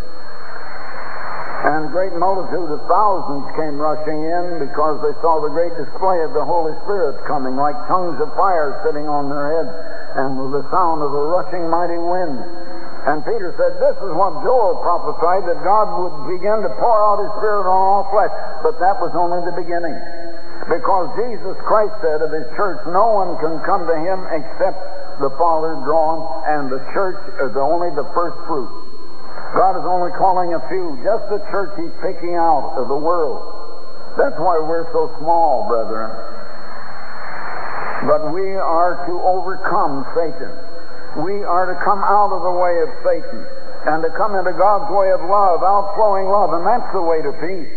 And a great multitude of thousands came rushing in because they saw the great display of the Holy Spirit coming like tongues of fire sitting on their heads, and with the sound of a rushing mighty wind. And Peter said, this is what Joel prophesied, that God would begin to pour out his Spirit on all flesh. But that was only the beginning. Because Jesus Christ said of his church, no one can come to him except the Father drawn, and the church is only the first fruit. God is only calling a few, just the church he's picking out of the world. That's why we're so small, brethren. But we are to overcome Satan. We are to come out of the way of Satan and to come into God's way of love, outflowing love, and that's the way to peace.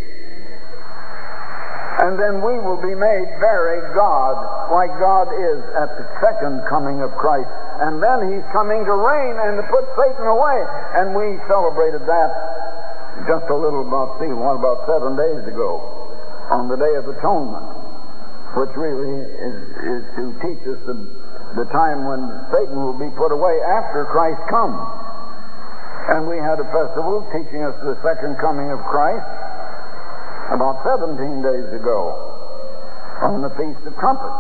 And then we will be made very God, like God is at the second coming of Christ. And then he's coming to reign and to put Satan away. And we celebrated that just a little about 7 days ago, on the Day of Atonement, which really is to teach us the time when Satan will be put away after Christ comes. And we had a festival teaching us the second coming of Christ about 17 days ago on the Feast of Trumpets.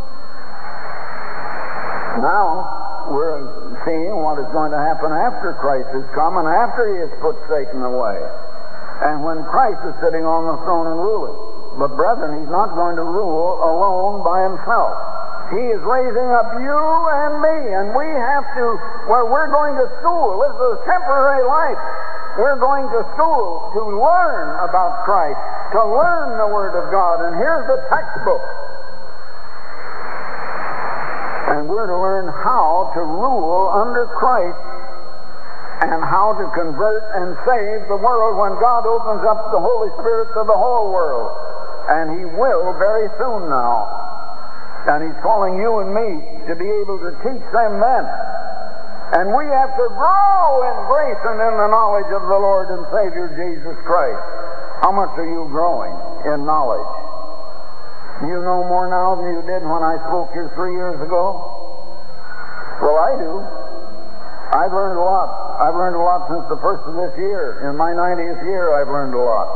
Now we're seeing what is going to happen after Christ has come and after he has put Satan away, and when Christ is sitting on the throne and ruling. But brethren, he's not going to rule alone by himself. He is raising up you and me, and we have to, we're going to school. This is a temporary life. We're going to school to learn about Christ, to learn the Word of God. And here's the textbook. And we're to learn how to rule under Christ and how to convert and save the world when God opens up the Holy Spirit to the whole world. And He will very soon now. And He's calling you and me to be able to teach them then. And we have to grow in grace and in the knowledge of the Lord and Savior Jesus Christ. How much are you growing in knowledge? Do you know more now than you did when I spoke here 3 years ago? Well, I do. I've learned a lot. I've learned a lot since the first of this year. In my 90th year, I've learned a lot.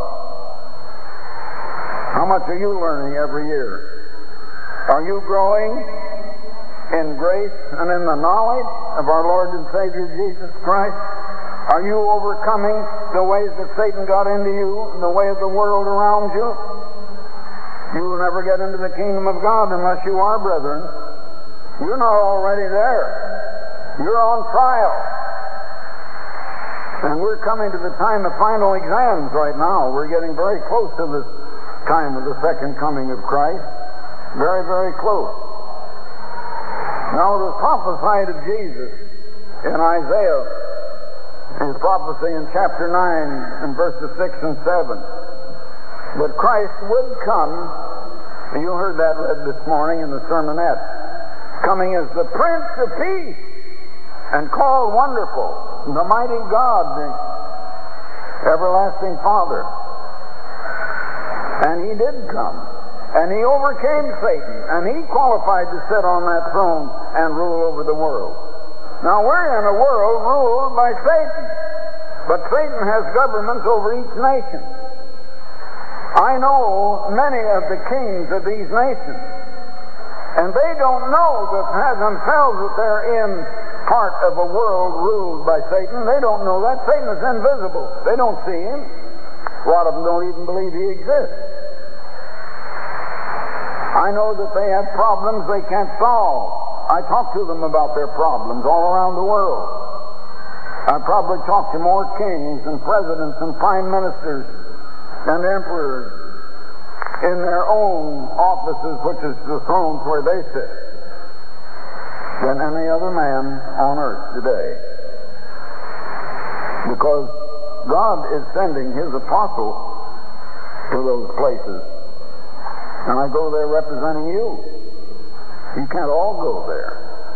How much are you learning every year? Are you growing in grace and in the knowledge of our Lord and Savior Jesus Christ? Are you overcoming the ways that Satan got into you and the way of the world around you? You will never get into the kingdom of God unless you are, brethren. You're not already there. You're on trial. And we're coming to the time of final exams right now. We're getting very close to the time of the second coming of Christ. Very, very close. Now, it was prophesied of Jesus in Isaiah, his prophecy in chapter 9 and verses 6 and 7. But Christ would come, and you heard that read this morning in the sermonette, coming as the Prince of Peace, and called Wonderful, the Mighty God, the Everlasting Father. And He did come. And He overcame Satan, and He qualified to sit on that throne and rule over the world. Now, we're in a world ruled by Satan, but Satan has governments over each nation. I know many of the kings of these nations, and they don't know themselves that they're in part of a world ruled by Satan. They don't know that. Satan is invisible. They don't see him. A lot of them don't even believe he exists. I know that they have problems they can't solve. I talk to them about their problems all around the world. I probably talk to more kings and presidents and prime ministers and emperors in their own offices, which is the thrones where they sit, than any other man on earth today. Because God is sending His apostles to those places. And I go there representing you. You can't all go there.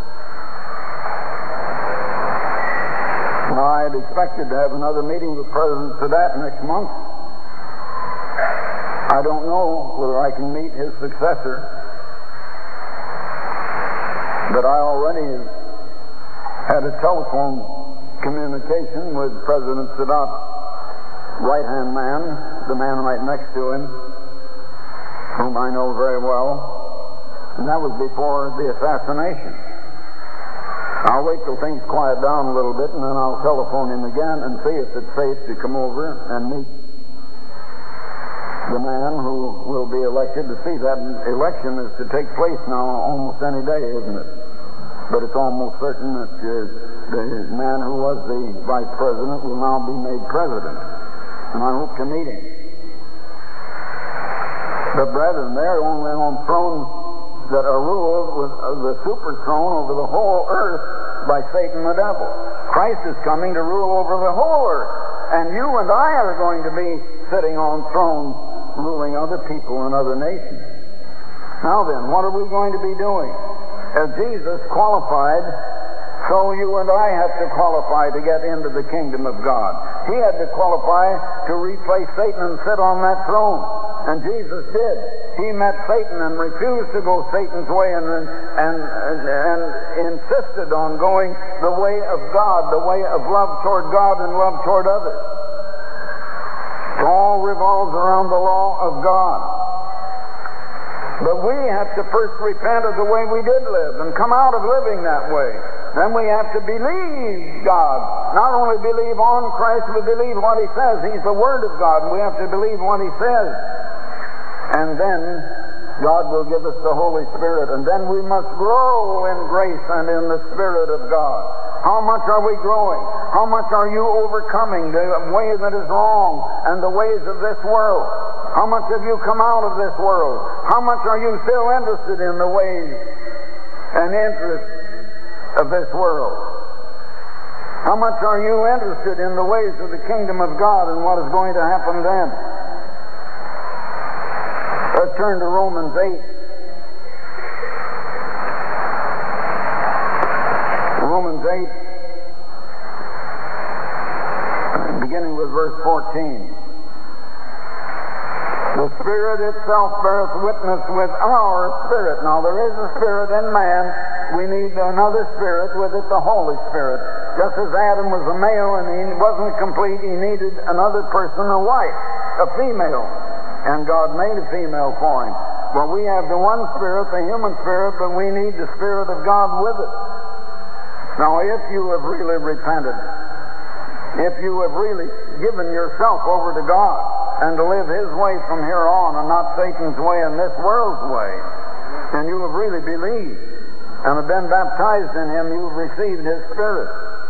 Now, I had expected to have another meeting with President Sadat next month. I don't know whether I can meet his successor. But I already had a telephone communication with President Sadat's right-hand man, the man right next to him, whom I know very well, and that was before the assassination. I'll wait till things quiet down a little bit, and then I'll telephone him again and see if it's safe to come over and meet the man who will be elected. To see that election is to take place now almost any day, isn't it? But it's almost certain that the man who was the vice president will now be made president, and I hope to meet him. But brethren, they're only on thrones that are ruled with the super throne over the whole earth by Satan the devil. Christ is coming to rule over the whole earth. And you and I are going to be sitting on thrones ruling other people and other nations. Now then, what are we going to be doing? As Jesus qualified, so you and I have to qualify to get into the kingdom of God. He had to qualify to replace Satan and sit on that throne. And Jesus did. He met Satan and refused to go Satan's way and insisted on going the way of God, the way of love toward God and love toward others. It all revolves around the law of God. But we have to first repent of the way we did live and come out of living that way. Then we have to believe God. Not only believe on Christ, but believe what He says. He's the Word of God, and we have to believe what He says. And then God will give us the Holy Spirit. And then we must grow in grace and in the Spirit of God. How much are we growing? How much are you overcoming the way that is wrong and the ways of this world? How much have you come out of this world? How much are you still interested in the ways and interests of this world? How much are you interested in the ways of the kingdom of God and what is going to happen then? Let's turn to Romans 8. Romans 8, beginning with verse 14. The Spirit itself beareth witness with our spirit. Now there is a spirit in man. We need another spirit with it, the Holy Spirit. Just as Adam was a male and he wasn't complete, he needed another person, a wife, a female. And God made a female for him. Well, we have the one spirit, the human spirit, but we need the Spirit of God with it. Now, if you have really repented, if you have really given yourself over to God and to live His way from here on and not Satan's way and this world's way, and you have really believed and have been baptized in Him, you've received His Spirit.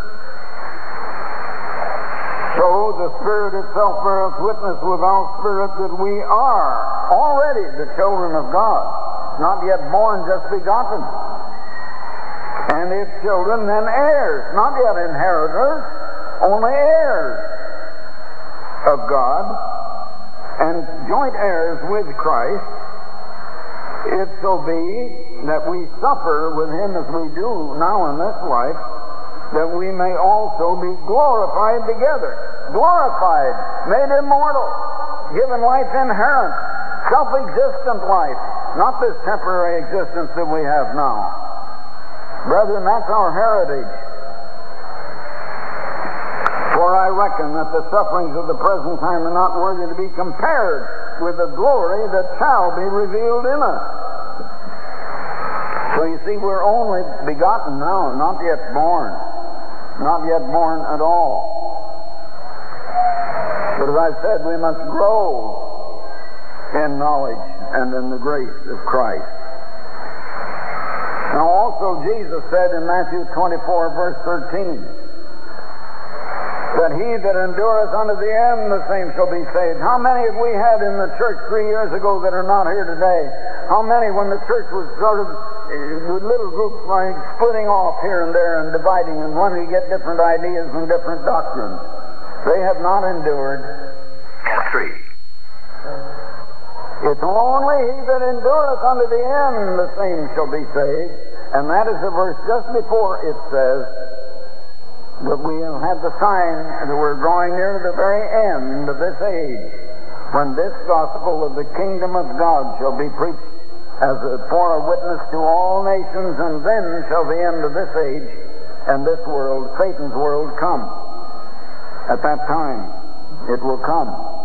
So the Spirit itself beareth witness with our spirit that we are already the children of God, not yet born, just begotten. And if children, then heirs, not yet inheritors, only heirs of God, and joint heirs with Christ, if so be that we suffer with Him as we do now in this life, that we may also be glorified together. Glorified, made immortal, given life inherent, self-existent life, not this temporary existence that we have now. Brethren, that's our heritage. For I reckon that the sufferings of the present time are not worthy to be compared with the glory that shall be revealed in us. So you see, we're only begotten now, not yet born. Not yet born at all. But as I've said, we must grow in knowledge and in the grace of Christ. Now also Jesus said in Matthew 24, verse 13, that he that endureth unto the end, the same shall be saved. How many have we had in the church 3 years ago that are not here today? How many, when the church was sort of with little groups like splitting off here and there and dividing and wanting to get different ideas and different doctrines, they have not endured. 3. It's only he that endureth unto the end, the same shall be saved. And that is the verse just before it says that we will have the sign that we're drawing near to the very end of this age, when this gospel of the kingdom of God shall be preached for a witness to all nations, and then shall the end of this age and this world, Satan's world, come. At that time, it will come.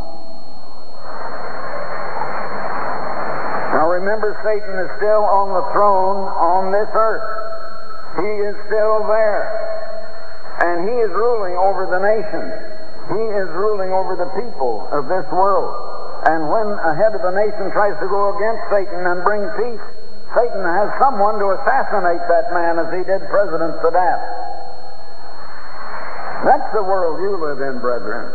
Now remember, Satan is still on the throne on this earth. He is still there. And he is ruling over the nations. He is ruling over the people of this world. And when a head of a nation tries to go against Satan and bring peace, Satan has someone to assassinate that man, as he did President Saddam. That's the world you live in, brethren.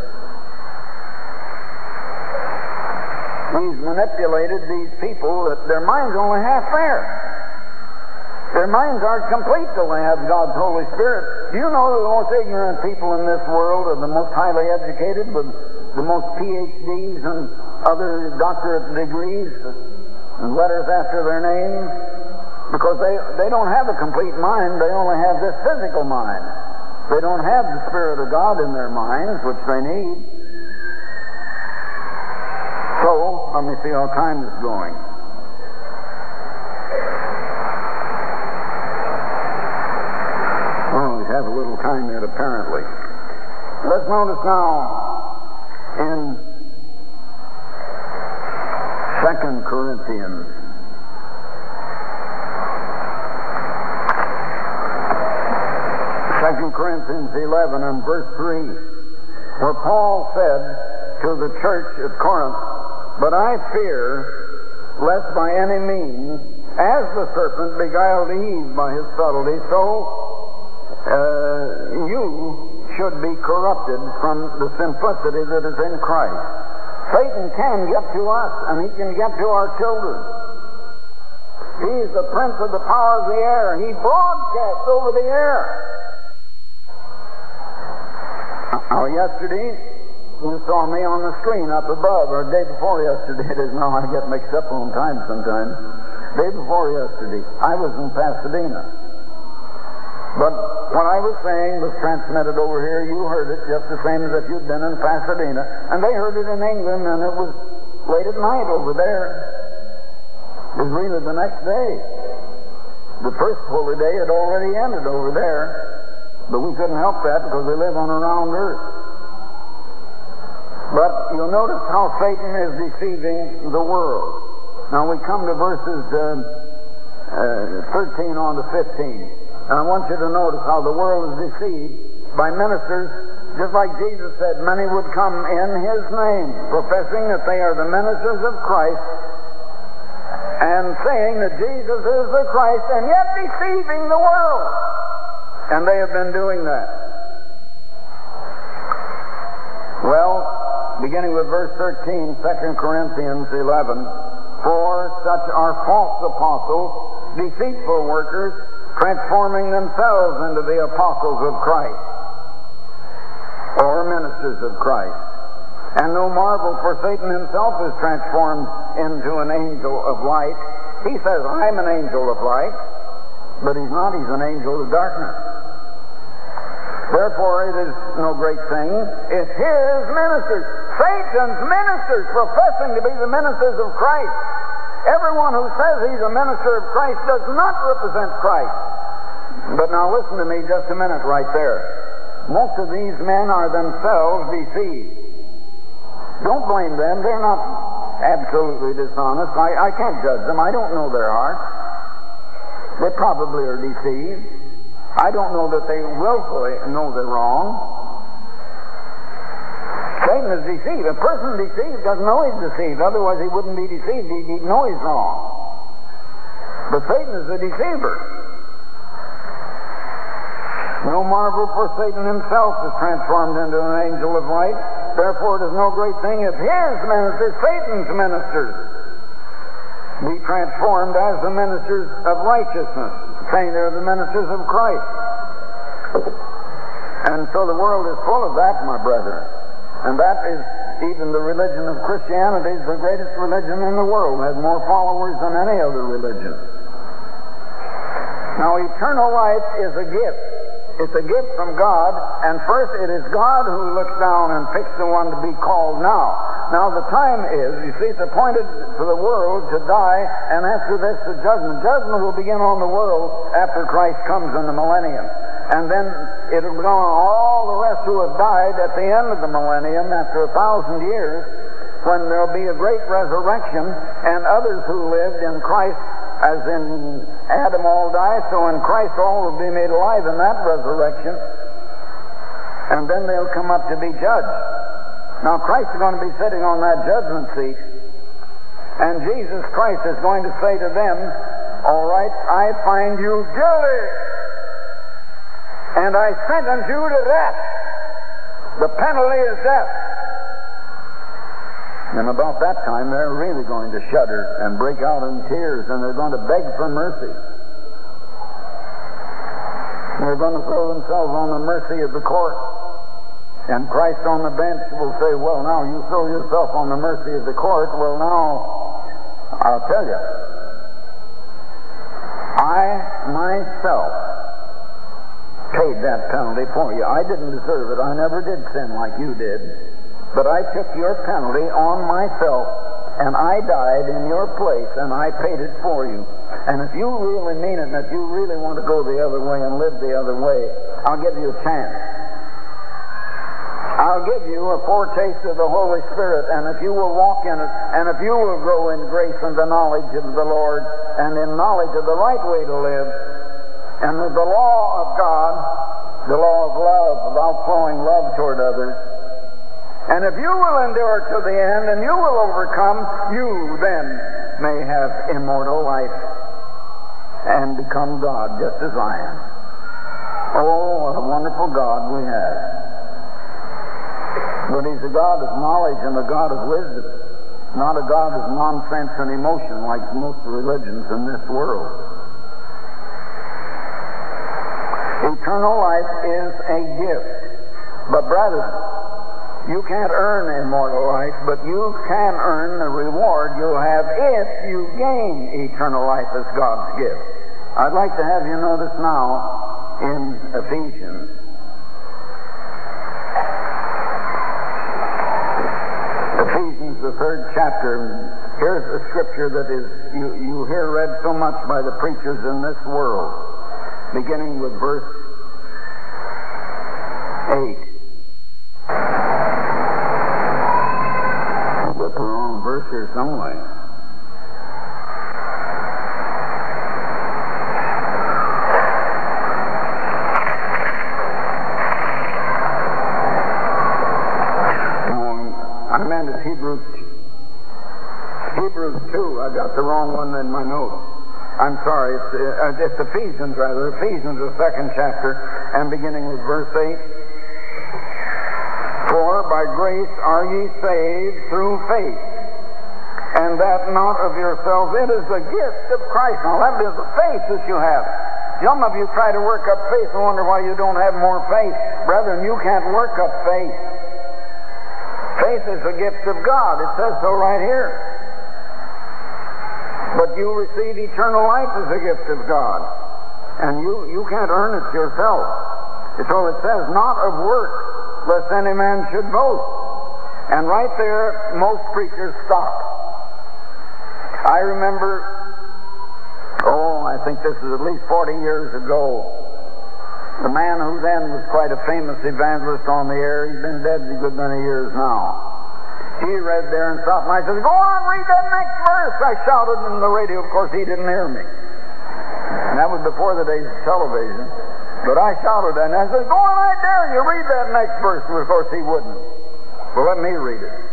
He's manipulated these people that their minds only half there. Their minds aren't complete till they have God's Holy Spirit. Do you know that the most ignorant people in this world are the most highly educated, with the most PhDs and other doctorate degrees and letters after their names? Because they don't have a complete mind. They only have this physical mind. They don't have the Spirit of God in their minds, which they need. So, let me see how time is going. Oh, we have a little time yet, apparently. Let's notice now in 2 Corinthians. 2 Corinthians 11 and verse 3, where Paul said to the church at Corinth, "But I fear lest by any means, as the serpent beguiled Eve by his subtlety, so you should be corrupted from the simplicity that is in Christ. Satan can get to us, and he can get to our children. He's the prince of the power of the air. He broadcasts over the air. Now, yesterday, you saw me on the screen up above, or day before yesterday. It is now. I get mixed up on time sometimes. Day before yesterday, I was in Pasadena. But what I was saying was transmitted over here. You heard it just the same as if you'd been in Pasadena. And they heard it in England, and it was late at night over there. It was really the next day. The first holy day had already ended over there. But we couldn't help that because we live on a round earth. But you'll notice how Satan is deceiving the world. Now we come to verses 13 on to 15. And I want you to notice how the world is deceived by ministers, just like Jesus said, many would come in His name, professing that they are the ministers of Christ, and saying that Jesus is the Christ, and yet deceiving the world. And they have been doing that. Well, beginning with verse 13, 2 Corinthians 11, for such are false apostles, deceitful workers, transforming themselves into the apostles of Christ, or ministers of Christ. And no marvel, for Satan himself is transformed into an angel of light. He says, I'm an angel of light, but he's not. He's an angel of darkness. Therefore, it is no great thing if his ministers, Satan's ministers, professing to be the ministers of Christ. Everyone who says he's a minister of Christ does not represent Christ. But now listen to me just a minute right there. Most of these men are themselves deceived. Don't blame them. They're not absolutely dishonest. I can't judge them. I don't know their hearts. They probably are deceived. I don't know that they willfully know they're wrong. Satan is deceived. A person deceived doesn't know he's deceived. Otherwise he wouldn't be deceived. He'd know he's wrong. But Satan is a deceiver. No marvel, for Satan himself is transformed into an angel of light. Therefore it is no great thing if his ministers, Satan's ministers, be transformed as the ministers of righteousness, saying they're the ministers of Christ. And so the world is full of that, my brethren. And that is, even the religion of Christianity is the greatest religion in the world. It has more followers than any other religion. Now, eternal life is a gift. It's a gift from God, and first it is God who looks down and picks the one to be called now. Now, the time is, you see, it's appointed for the world to die, and after this, the judgment. Judgment will begin on the world after Christ comes in the millennium. And then it will go on all the rest who have died at the end of the millennium, after 1,000 years, when there will be a great resurrection, and others who lived in Christ, as in Adam all die, so in Christ all will be made alive in that resurrection, and then they'll come up to be judged. Now Christ is going to be sitting on that judgment seat, and Jesus Christ is going to say to them, all right, I find you guilty, and I sentence you to death. The penalty is death. And about that time, they're really going to shudder and break out in tears, and they're going to beg for mercy. They're going to throw themselves on the mercy of the court. And Christ on the bench will say, well, now you throw yourself on the mercy of the court. Well, now, I'll tell you. I myself paid that penalty for you. I didn't deserve it. I never did sin like you did. But I took your penalty on myself, and I died in your place, and I paid it for you. And if you really mean it, and if you really want to go the other way and live the other way, I'll give you a chance. I'll give you a foretaste of the Holy Spirit, and if you will walk in it, and if you will grow in grace and the knowledge of the Lord, and in knowledge of the right way to live, and of the law of God, the law of love, of outflowing love toward others, and if you will endure to the end and you will overcome, you then may have immortal life and become God just as I am. Oh, what a wonderful God we have. But He's a God of knowledge and a God of wisdom, not a God of nonsense and emotion like most religions in this world. Eternal life is a gift. But brethren, you can't earn immortal life, but you can earn the reward you'll have if you gain eternal life as God's gift. I'd like to have you notice now in Ephesians. Ephesians, the 3rd chapter. Here's a scripture that is you hear read so much by the preachers in this world, beginning with verse 8. I've got the wrong verse here some way. I meant it's Hebrews 2. I got the wrong one in my notes. I'm sorry. It's Ephesians, rather. Ephesians, the 2nd chapter, and beginning with verse 8. For by grace are ye saved through faith, and that not of yourselves. It is the gift of Christ. Now that is the faith that you have. Some of you try to work up faith and wonder why you don't have more faith. Brethren, you can't work up faith. Faith is a gift of God. It says so right here. But you receive eternal life as a gift of God. And you can't earn it yourself. So it says, not of works, lest any man should boast. And right there, most preachers stop. I remember, I think this is at least 40 years ago, the man who then was quite a famous evangelist on the air, he's been dead a good many years now. He read there and stopped, and I said, go on, read that next verse. I shouted in the radio. Of course, he didn't hear me. And that was before the days of television. But I shouted, and I said, go on, I dare you, read that next verse. And of course, he wouldn't. Well, let me read it.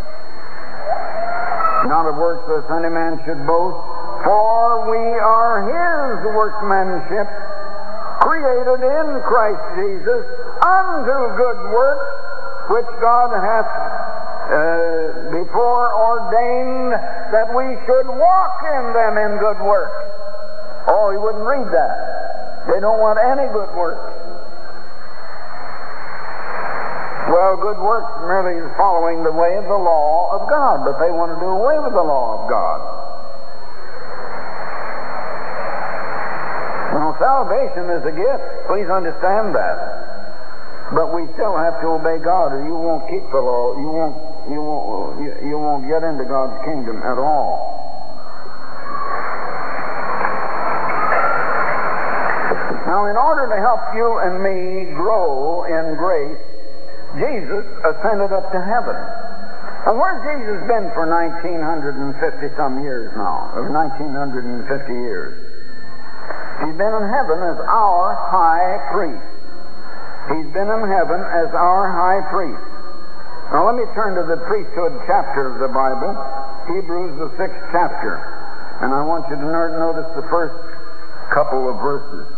Not of works lest any man should boast, for we are His workmanship, created in Christ Jesus unto good works, which God hath before ordained that we should walk in them in good works. Oh, he wouldn't read that. They don't want any good works. Well, good works merely is following the way of the law of God, but they want to do away with the law of God. Now, salvation is a gift. Please understand that. But we still have to obey God, or you won't keep the law. You won't get into God's kingdom at all. Now, in order to help you and me grow in grace, Jesus ascended up to heaven. And where's Jesus been for 1950-some years now? Or 1950 years? He's been in heaven as our high priest. He's been in heaven as our high priest. Now let me turn to the priesthood chapter of the Bible, Hebrews the 6th chapter. And I want you to notice the first couple of verses.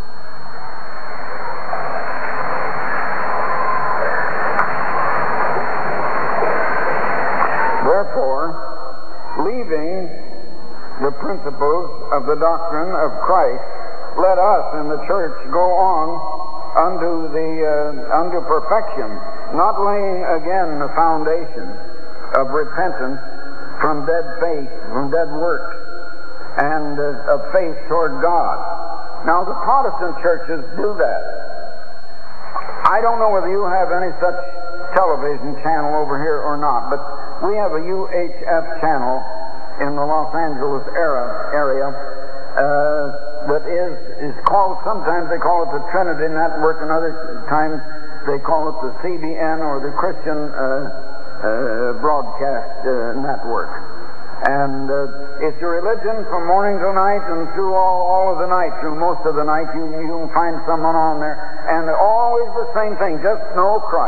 Therefore, leaving the principles of the doctrine of Christ, let us in the church go on unto perfection, not laying again the foundation of repentance from dead faith, from dead works, and of faith toward God. Now, the Protestant churches do that. I don't know whether you have any such television channel over here or not, but we have a UHF channel in the Los Angeles area that is called, sometimes they call it the Trinity Network, and other times they call it the CBN or the Christian Broadcast Network. And it's a religion from morning to night and through all of the night, through most of the night. You can find someone on there, and they're always the same thing, just know Christ.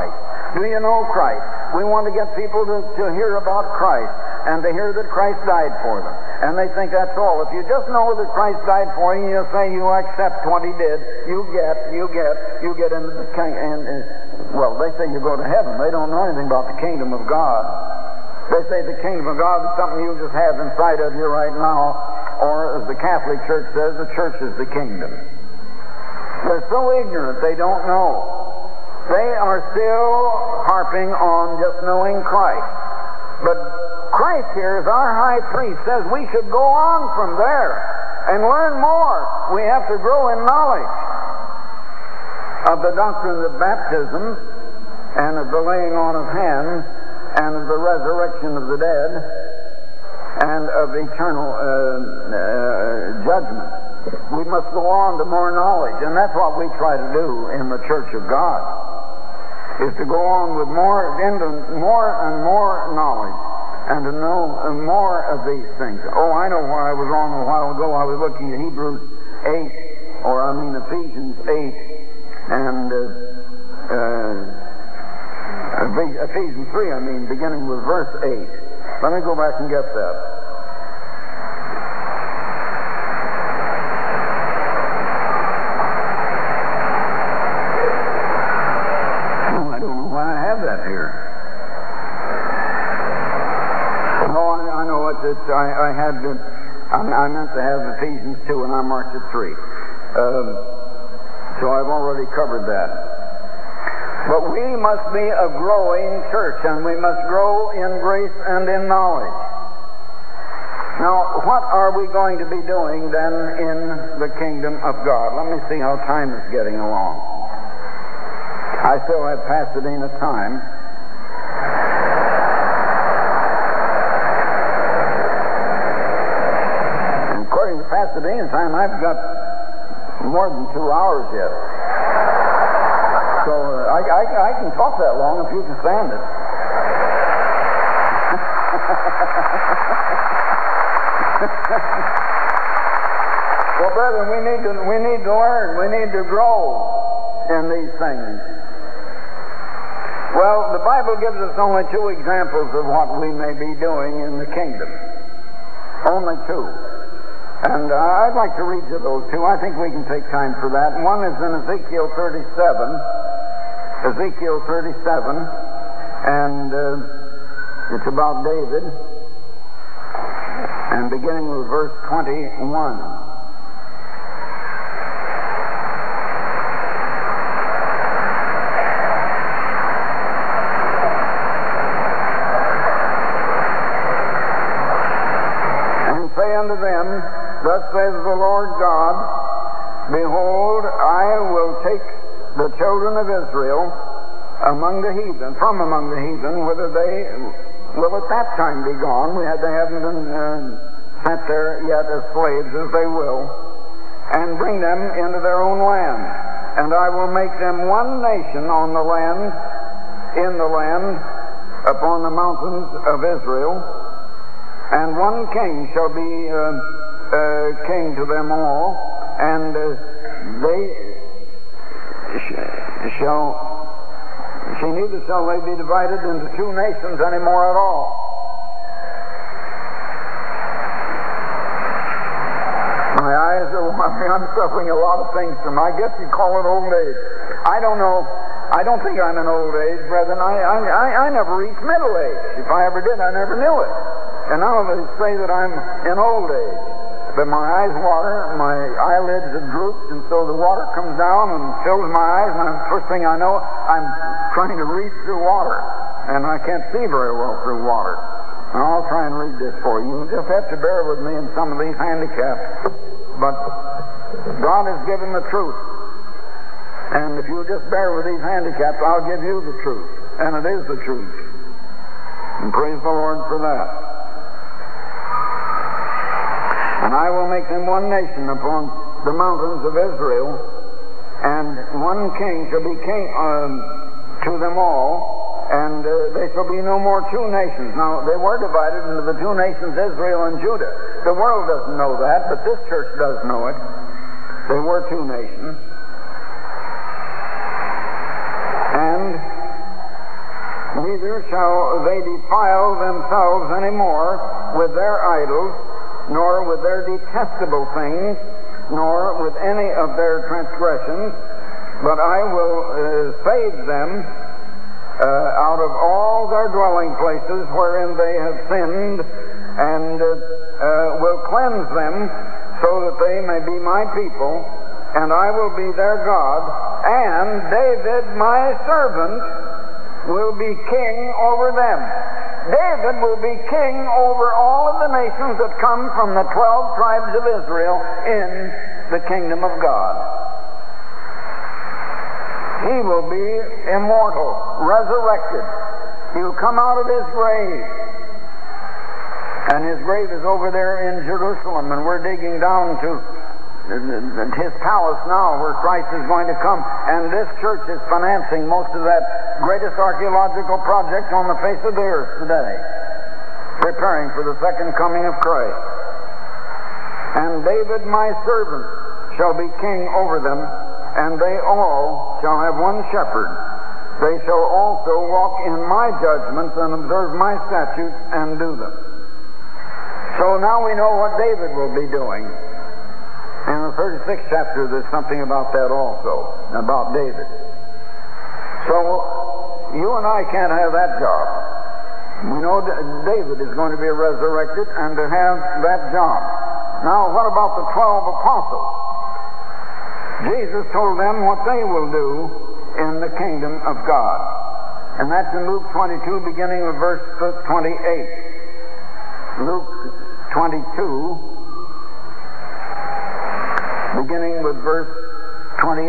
Do you know Christ? We want to get people to hear about Christ and to hear that Christ died for them. And they think that's all. If you just know that Christ died for you, you say you accept what he did, you get into the kingdom. Well, they say you go to heaven. They don't know anything about the kingdom of God. They say the kingdom of God is something you just have inside of you right now, or as the Catholic Church says, the church is the kingdom. They're so ignorant, they don't know. They are still harping on just knowing Christ. But Christ here, as our high priest, says we should go on from there and learn more. We have to grow in knowledge of the doctrine of baptism and of the laying on of hands and of the resurrection of the dead and of eternal judgment. We must go on to more knowledge, and that's what we try to do in the Church of God, is to go on with more and more knowledge and to know more of these things. Oh, I know where I was wrong a while ago. I was looking at Ephesians 8 and Ephesians 3, beginning with verse 8. Let me go back and get that. Oh, I don't know why I have that here. Oh, I know what this. I meant to have Ephesians 2, and I marked it 3. So I've already covered that. But we must be a growing church, and we must grow in grace and in knowledge. Now, what are we going to be doing then in the kingdom of God? Let me see how time is getting along. I still have Pasadena time. And according to Pasadena time, I've got more than 2 hours yet. So I can talk that long if you can stand it. Well, brethren, we need to learn. We need to grow in these things. Well, the Bible gives us only 2 examples of what we may be doing in the kingdom. Only 2. And I'd like to read you those 2. I think we can take time for that. One is in Ezekiel 37. Ezekiel 37, and it's about David, and beginning with verse 21. And say unto them, Thus says the Lord God, Behold, I will take the children of Israel among the heathen, from among the heathen, whether they will at that time be gone. They haven't been sent there yet as slaves, as they will, and bring them into their own land. And I will make them one nation on the land, in the land, upon the mountains of Israel, and one king shall be king to them all, and neither shall they be divided into 2 nations anymore at all. My eyes are watering. I'm suffering a lot of things from, I guess you'd call it old age. I don't know. I don't think I'm in old age, brethren. I never reached middle age. If I ever did, I never knew it. And none of us say that I'm in old age. But my eyes water, my eyelids have drooped, and so the water comes down and fills my eyes, and first thing I know, I'm trying to read through water, and I can't see very well through water. And I'll try and read this for you. You just have to bear with me in some of these handicaps. But God has given the truth. And if you'll just bear with these handicaps, I'll give you the truth. And it is the truth. And praise the Lord for that. And I will make them one nation upon the mountains of Israel, and one king shall be king to them all, and there shall be no more 2 nations. Now, they were divided into the 2 nations, Israel and Judah. The world doesn't know that, but this church does know it. They were 2 nations. And Neither shall they defile themselves any more with their idols, nor with their detestable things, nor with any of their transgressions, but I will save them out of all their dwelling places wherein they have sinned, and will cleanse them, so that they may be my people, and I will be their God, and David my servant will be king over them. David will be king over all of the nations that come from the 12 tribes of Israel in the kingdom of God. He will be immortal, resurrected. He will come out of his grave. And his grave is over there in Jerusalem, and we're digging down to his palace now where Christ is going to come. And this church is financing most of that greatest archaeological project on the face of the earth today, preparing for the second coming of Christ. And David my servant shall be king over them, and they all shall have one shepherd. They shall also walk in my judgments and observe my statutes and do them. So now we know what David will be doing. In the 36th chapter there's something about that also, about David. So you and I can't have that job. We know David is going to be resurrected and to have that job. Now what about the 12 apostles? Jesus told them what they will do in the kingdom of God. And that's in Luke 22, beginning with verse 28. Luke 22, beginning with verse 28.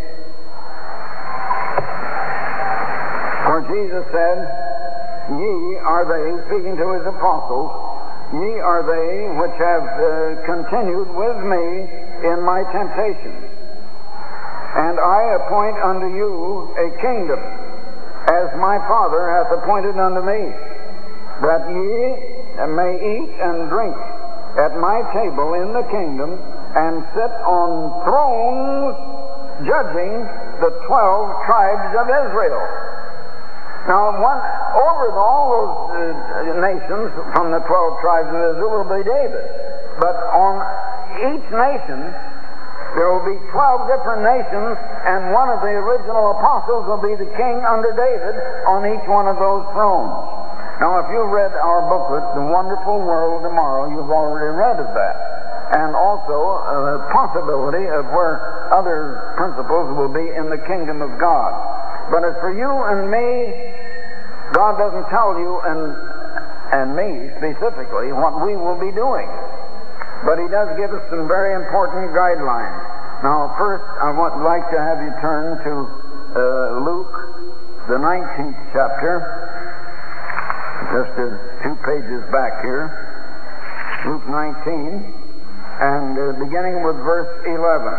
For Jesus said, Ye are they, speaking to his apostles, ye are they which have continued with me in my temptations. And I appoint unto you a kingdom, as my Father hath appointed unto me, that ye may eat and drink at my table in the kingdom, and sit on thrones judging the 12 tribes of Israel. Now, over all those nations from the 12 tribes of Israel will be David. But on each nation, there will be 12 different nations, and one of the original apostles will be the king under David on each one of those thrones. Now, if you've read our booklet, The Wonderful World Tomorrow, you've already read of that. And also a possibility of where other principles will be in the kingdom of God. But as for you and me, God doesn't tell you and me specifically what we will be doing. But he does give us some very important guidelines. Now, first, I would like to have you turn to Luke, the 19th chapter, just 2 pages back here. Luke 19, and beginning with verse 11.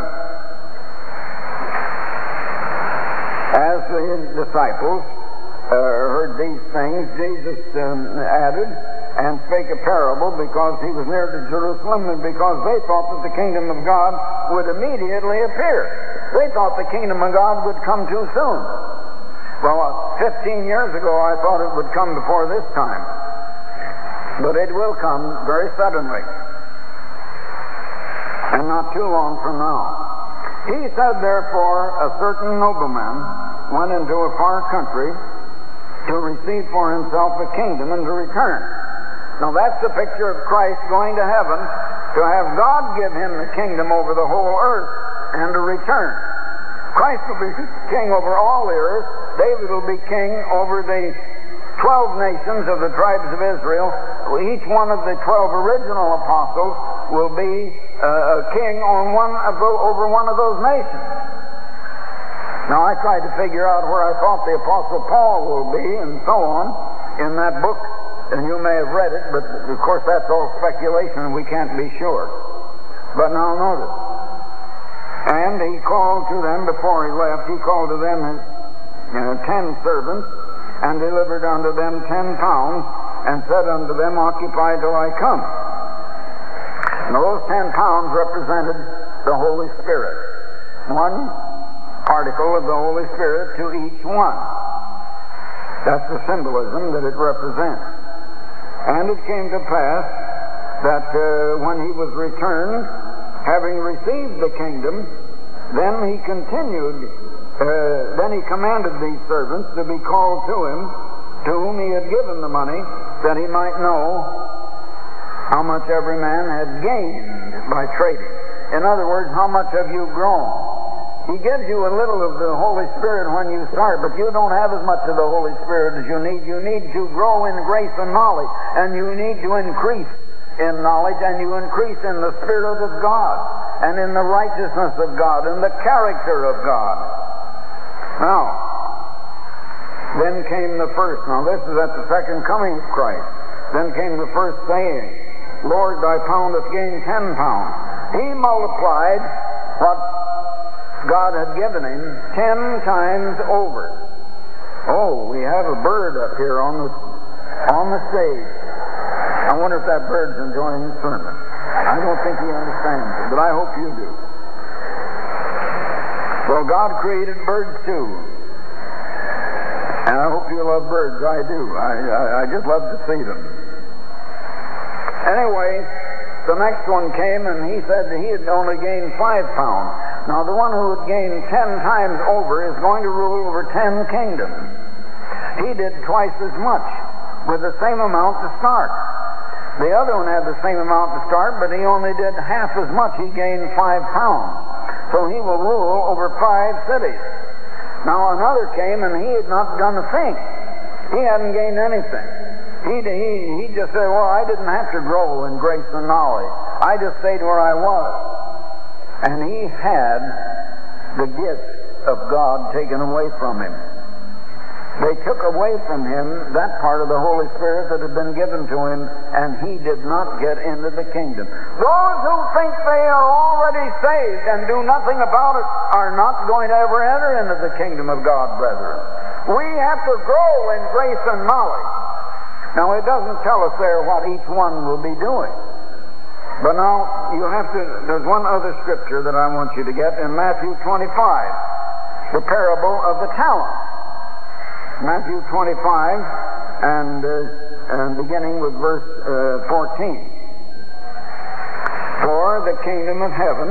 As the disciples heard these things, Jesus added, and spake a parable, because he was near to Jerusalem, and because they thought that the kingdom of God would immediately appear. They thought the kingdom of God would come too soon. Well, 15 years ago I thought it would come before this time. But it will come very suddenly, and not too long from now. He said, therefore, a certain nobleman went into a far country to receive for himself a kingdom and to return. Now that's the picture of Christ going to heaven, to have God give him the kingdom over the whole earth and to return. Christ will be king over all the earth. David will be king over the 12 nations of the tribes of Israel. Each one of the 12 original apostles will be a king on over one of those nations. Now I tried to figure out where I thought the Apostle Paul will be and so on in that book. And you may have read it, but of course that's all speculation and we can't be sure. But now notice. And he called to them, before he left, he called to them his 10 servants, and delivered unto them 10 pounds, and said unto them, Occupy till I come. Now those 10 pounds represented the Holy Spirit. One particle of the Holy Spirit to each one. That's the symbolism that it represents. And it came to pass that when he was returned, having received the kingdom, then he continued, then he commanded these servants to be called to him, to whom he had given the money, that he might know how much every man had gained by trading. In other words, how much have you grown? He gives you a little of the Holy Spirit when you start, but you don't have as much of the Holy Spirit as you need. You need to grow in grace and knowledge, and you need to increase in knowledge, and you increase in the Spirit of God, and in the righteousness of God, and the character of God. Now, then came the first. Now, this is at the second coming of Christ. Then came the first saying, Lord, thy pound hath gained 10 pounds. He multiplied what God had given him 10 times over. Oh, we have a bird up here on the stage. I wonder if that bird's enjoying the sermon. I don't think he understands it, but I hope you do. Well, God created birds too. And I hope you love birds. I do. I just love to see them. Anyway, the next one came and he said that he had only gained 5 pounds. Now, the one who had gained 10 times over is going to rule over 10 kingdoms. He did twice as much with the same amount to start. The other one had the same amount to start, but he only did half as much. He gained 5 pounds. So he will rule over 5 cities. Now another came and he had not done a thing. He hadn't gained anything. He just said, well, I didn't have to grow in grace and knowledge. I just stayed where I was. And he had the gift of God taken away from him. They took away from him that part of the Holy Spirit that had been given to him, and he did not get into the kingdom. Those who think they are already saved and do nothing about it are not going to ever enter into the kingdom of God, brethren. We have to grow in grace and knowledge. Now, it doesn't tell us there what each one will be doing. But now, there's one other scripture that I want you to get in Matthew 25, the parable of the talents. Matthew 25, and beginning with verse 14. For the kingdom of heaven,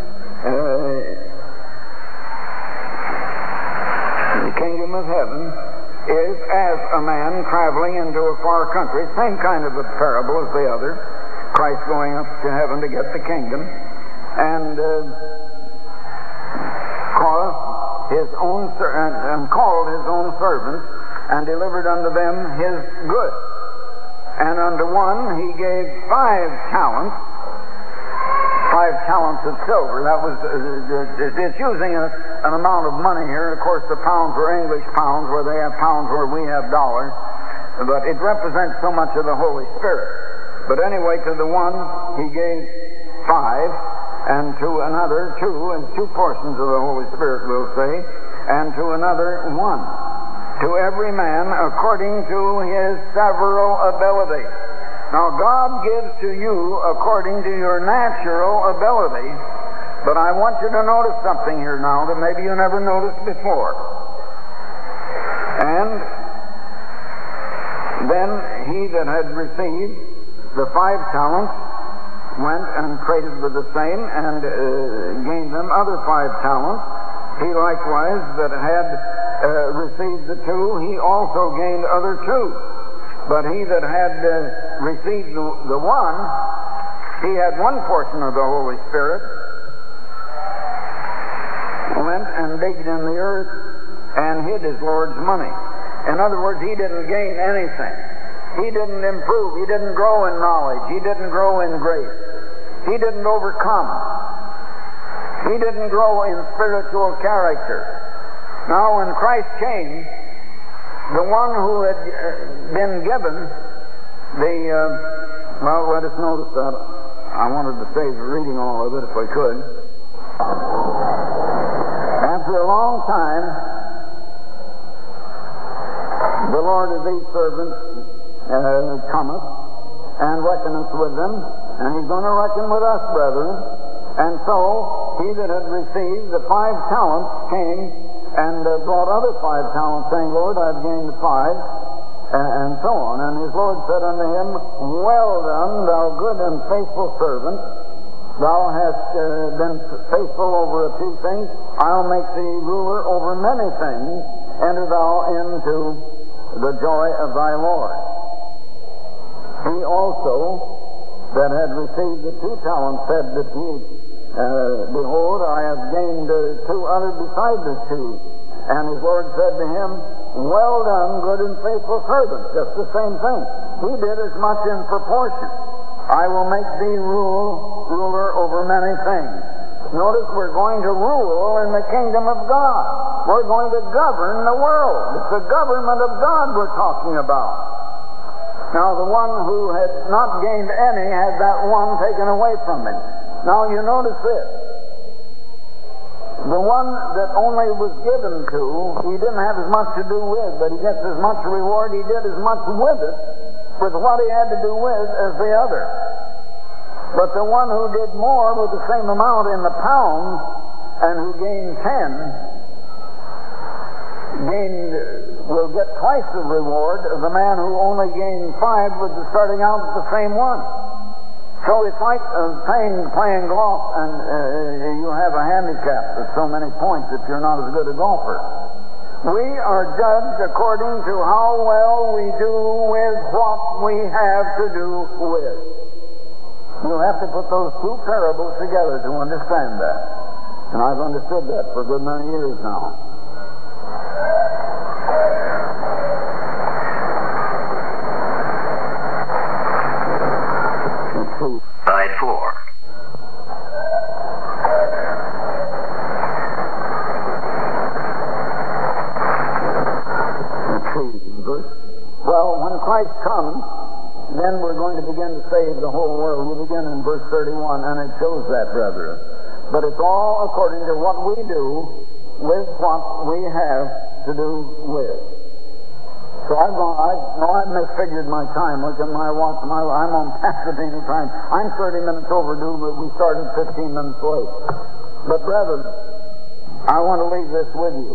is as a man traveling into a far country. Same kind of a parable as the other. Christ going up to heaven to get the kingdom, and called his own servants, and delivered unto them his goods. And unto one he gave 5 talents of silver. That was it's using an amount of money here. Of course, the pounds were English pounds, where they have pounds where we have dollars, but it represents so much of the Holy Spirit. But anyway, to the one he gave 5, and to another 2, and 2 portions of the Holy Spirit, we'll say, and to another 1. To every man according to his several ability. Now, God gives to you according to your natural ability, but I want you to notice something here now that maybe you never noticed before. And then he that had received the 5 talents went and traded with the same, and gained them other 5 talents. He likewise that had received the 2, he also gained other 2. But he that had received the 1, he had 1 portion of the Holy Spirit, went and digged in the earth and hid his Lord's money. In other words, he didn't gain anything. He didn't improve. He didn't grow in knowledge. He didn't grow in grace. He didn't overcome. He didn't grow in spiritual character. Now, when Christ came, the one who had been given well, let us notice that. I wanted to save reading all of it if I could. After a long time, the Lord of these servants cometh and reckoneth with them, and he's going to reckon with us, brethren. And so he that had received the 5 talents came and brought other 5 talents, saying, Lord, I've gained 5, and so on. And his Lord said unto him, Well done, thou good and faithful servant. Thou hast been faithful over a few things. I'll make thee ruler over many things. Enter thou into the joy of thy Lord. He also, that had received the 2 talents, said that he, Behold, I have gained 2 others beside the 2. And his Lord said to him, Well done, good and faithful servant. Just the same thing. He did as much in proportion. I will make thee ruler over many things. Notice we're going to rule in the kingdom of God. We're going to govern the world. It's the government of God we're talking about. Now, the one who had not gained any had that one taken away from him. Now, you notice this. The one that only was given to, he didn't have as much to do with, but he gets as much reward, he did as much with it, with what he had to do with, as the other. But the one who did more with the same amount in the pounds, and who gained 10, will get twice the reward of the man who only gained 5 with the starting out with the same one. So it's like playing golf, and you have a handicap of so many points if you're not as good a golfer. We are judged according to how well we do with what we have to do with. You'll have to put those 2 parables together to understand that. And I've understood that for a good many years now. Let's see. Side 4. Well, when Christ comes, then we're going to begin to save the whole world. We begin in verse 31, and it shows that, brethren. But it's all according to what we do with what we have to do with. So I've misfigured my time. Look at my watch. I'm on Pasadena time. I'm 30 minutes overdue, but we started 15 minutes late. But, brethren, I want to leave this with you.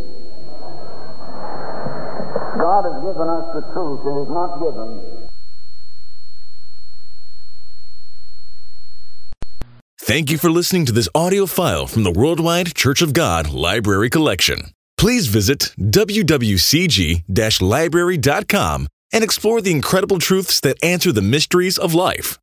God has given us the truth. It is not given. Thank you for listening to this audio file from the Worldwide Church of God Library Collection. Please visit wwcg-library.com and explore the incredible truths that answer the mysteries of life.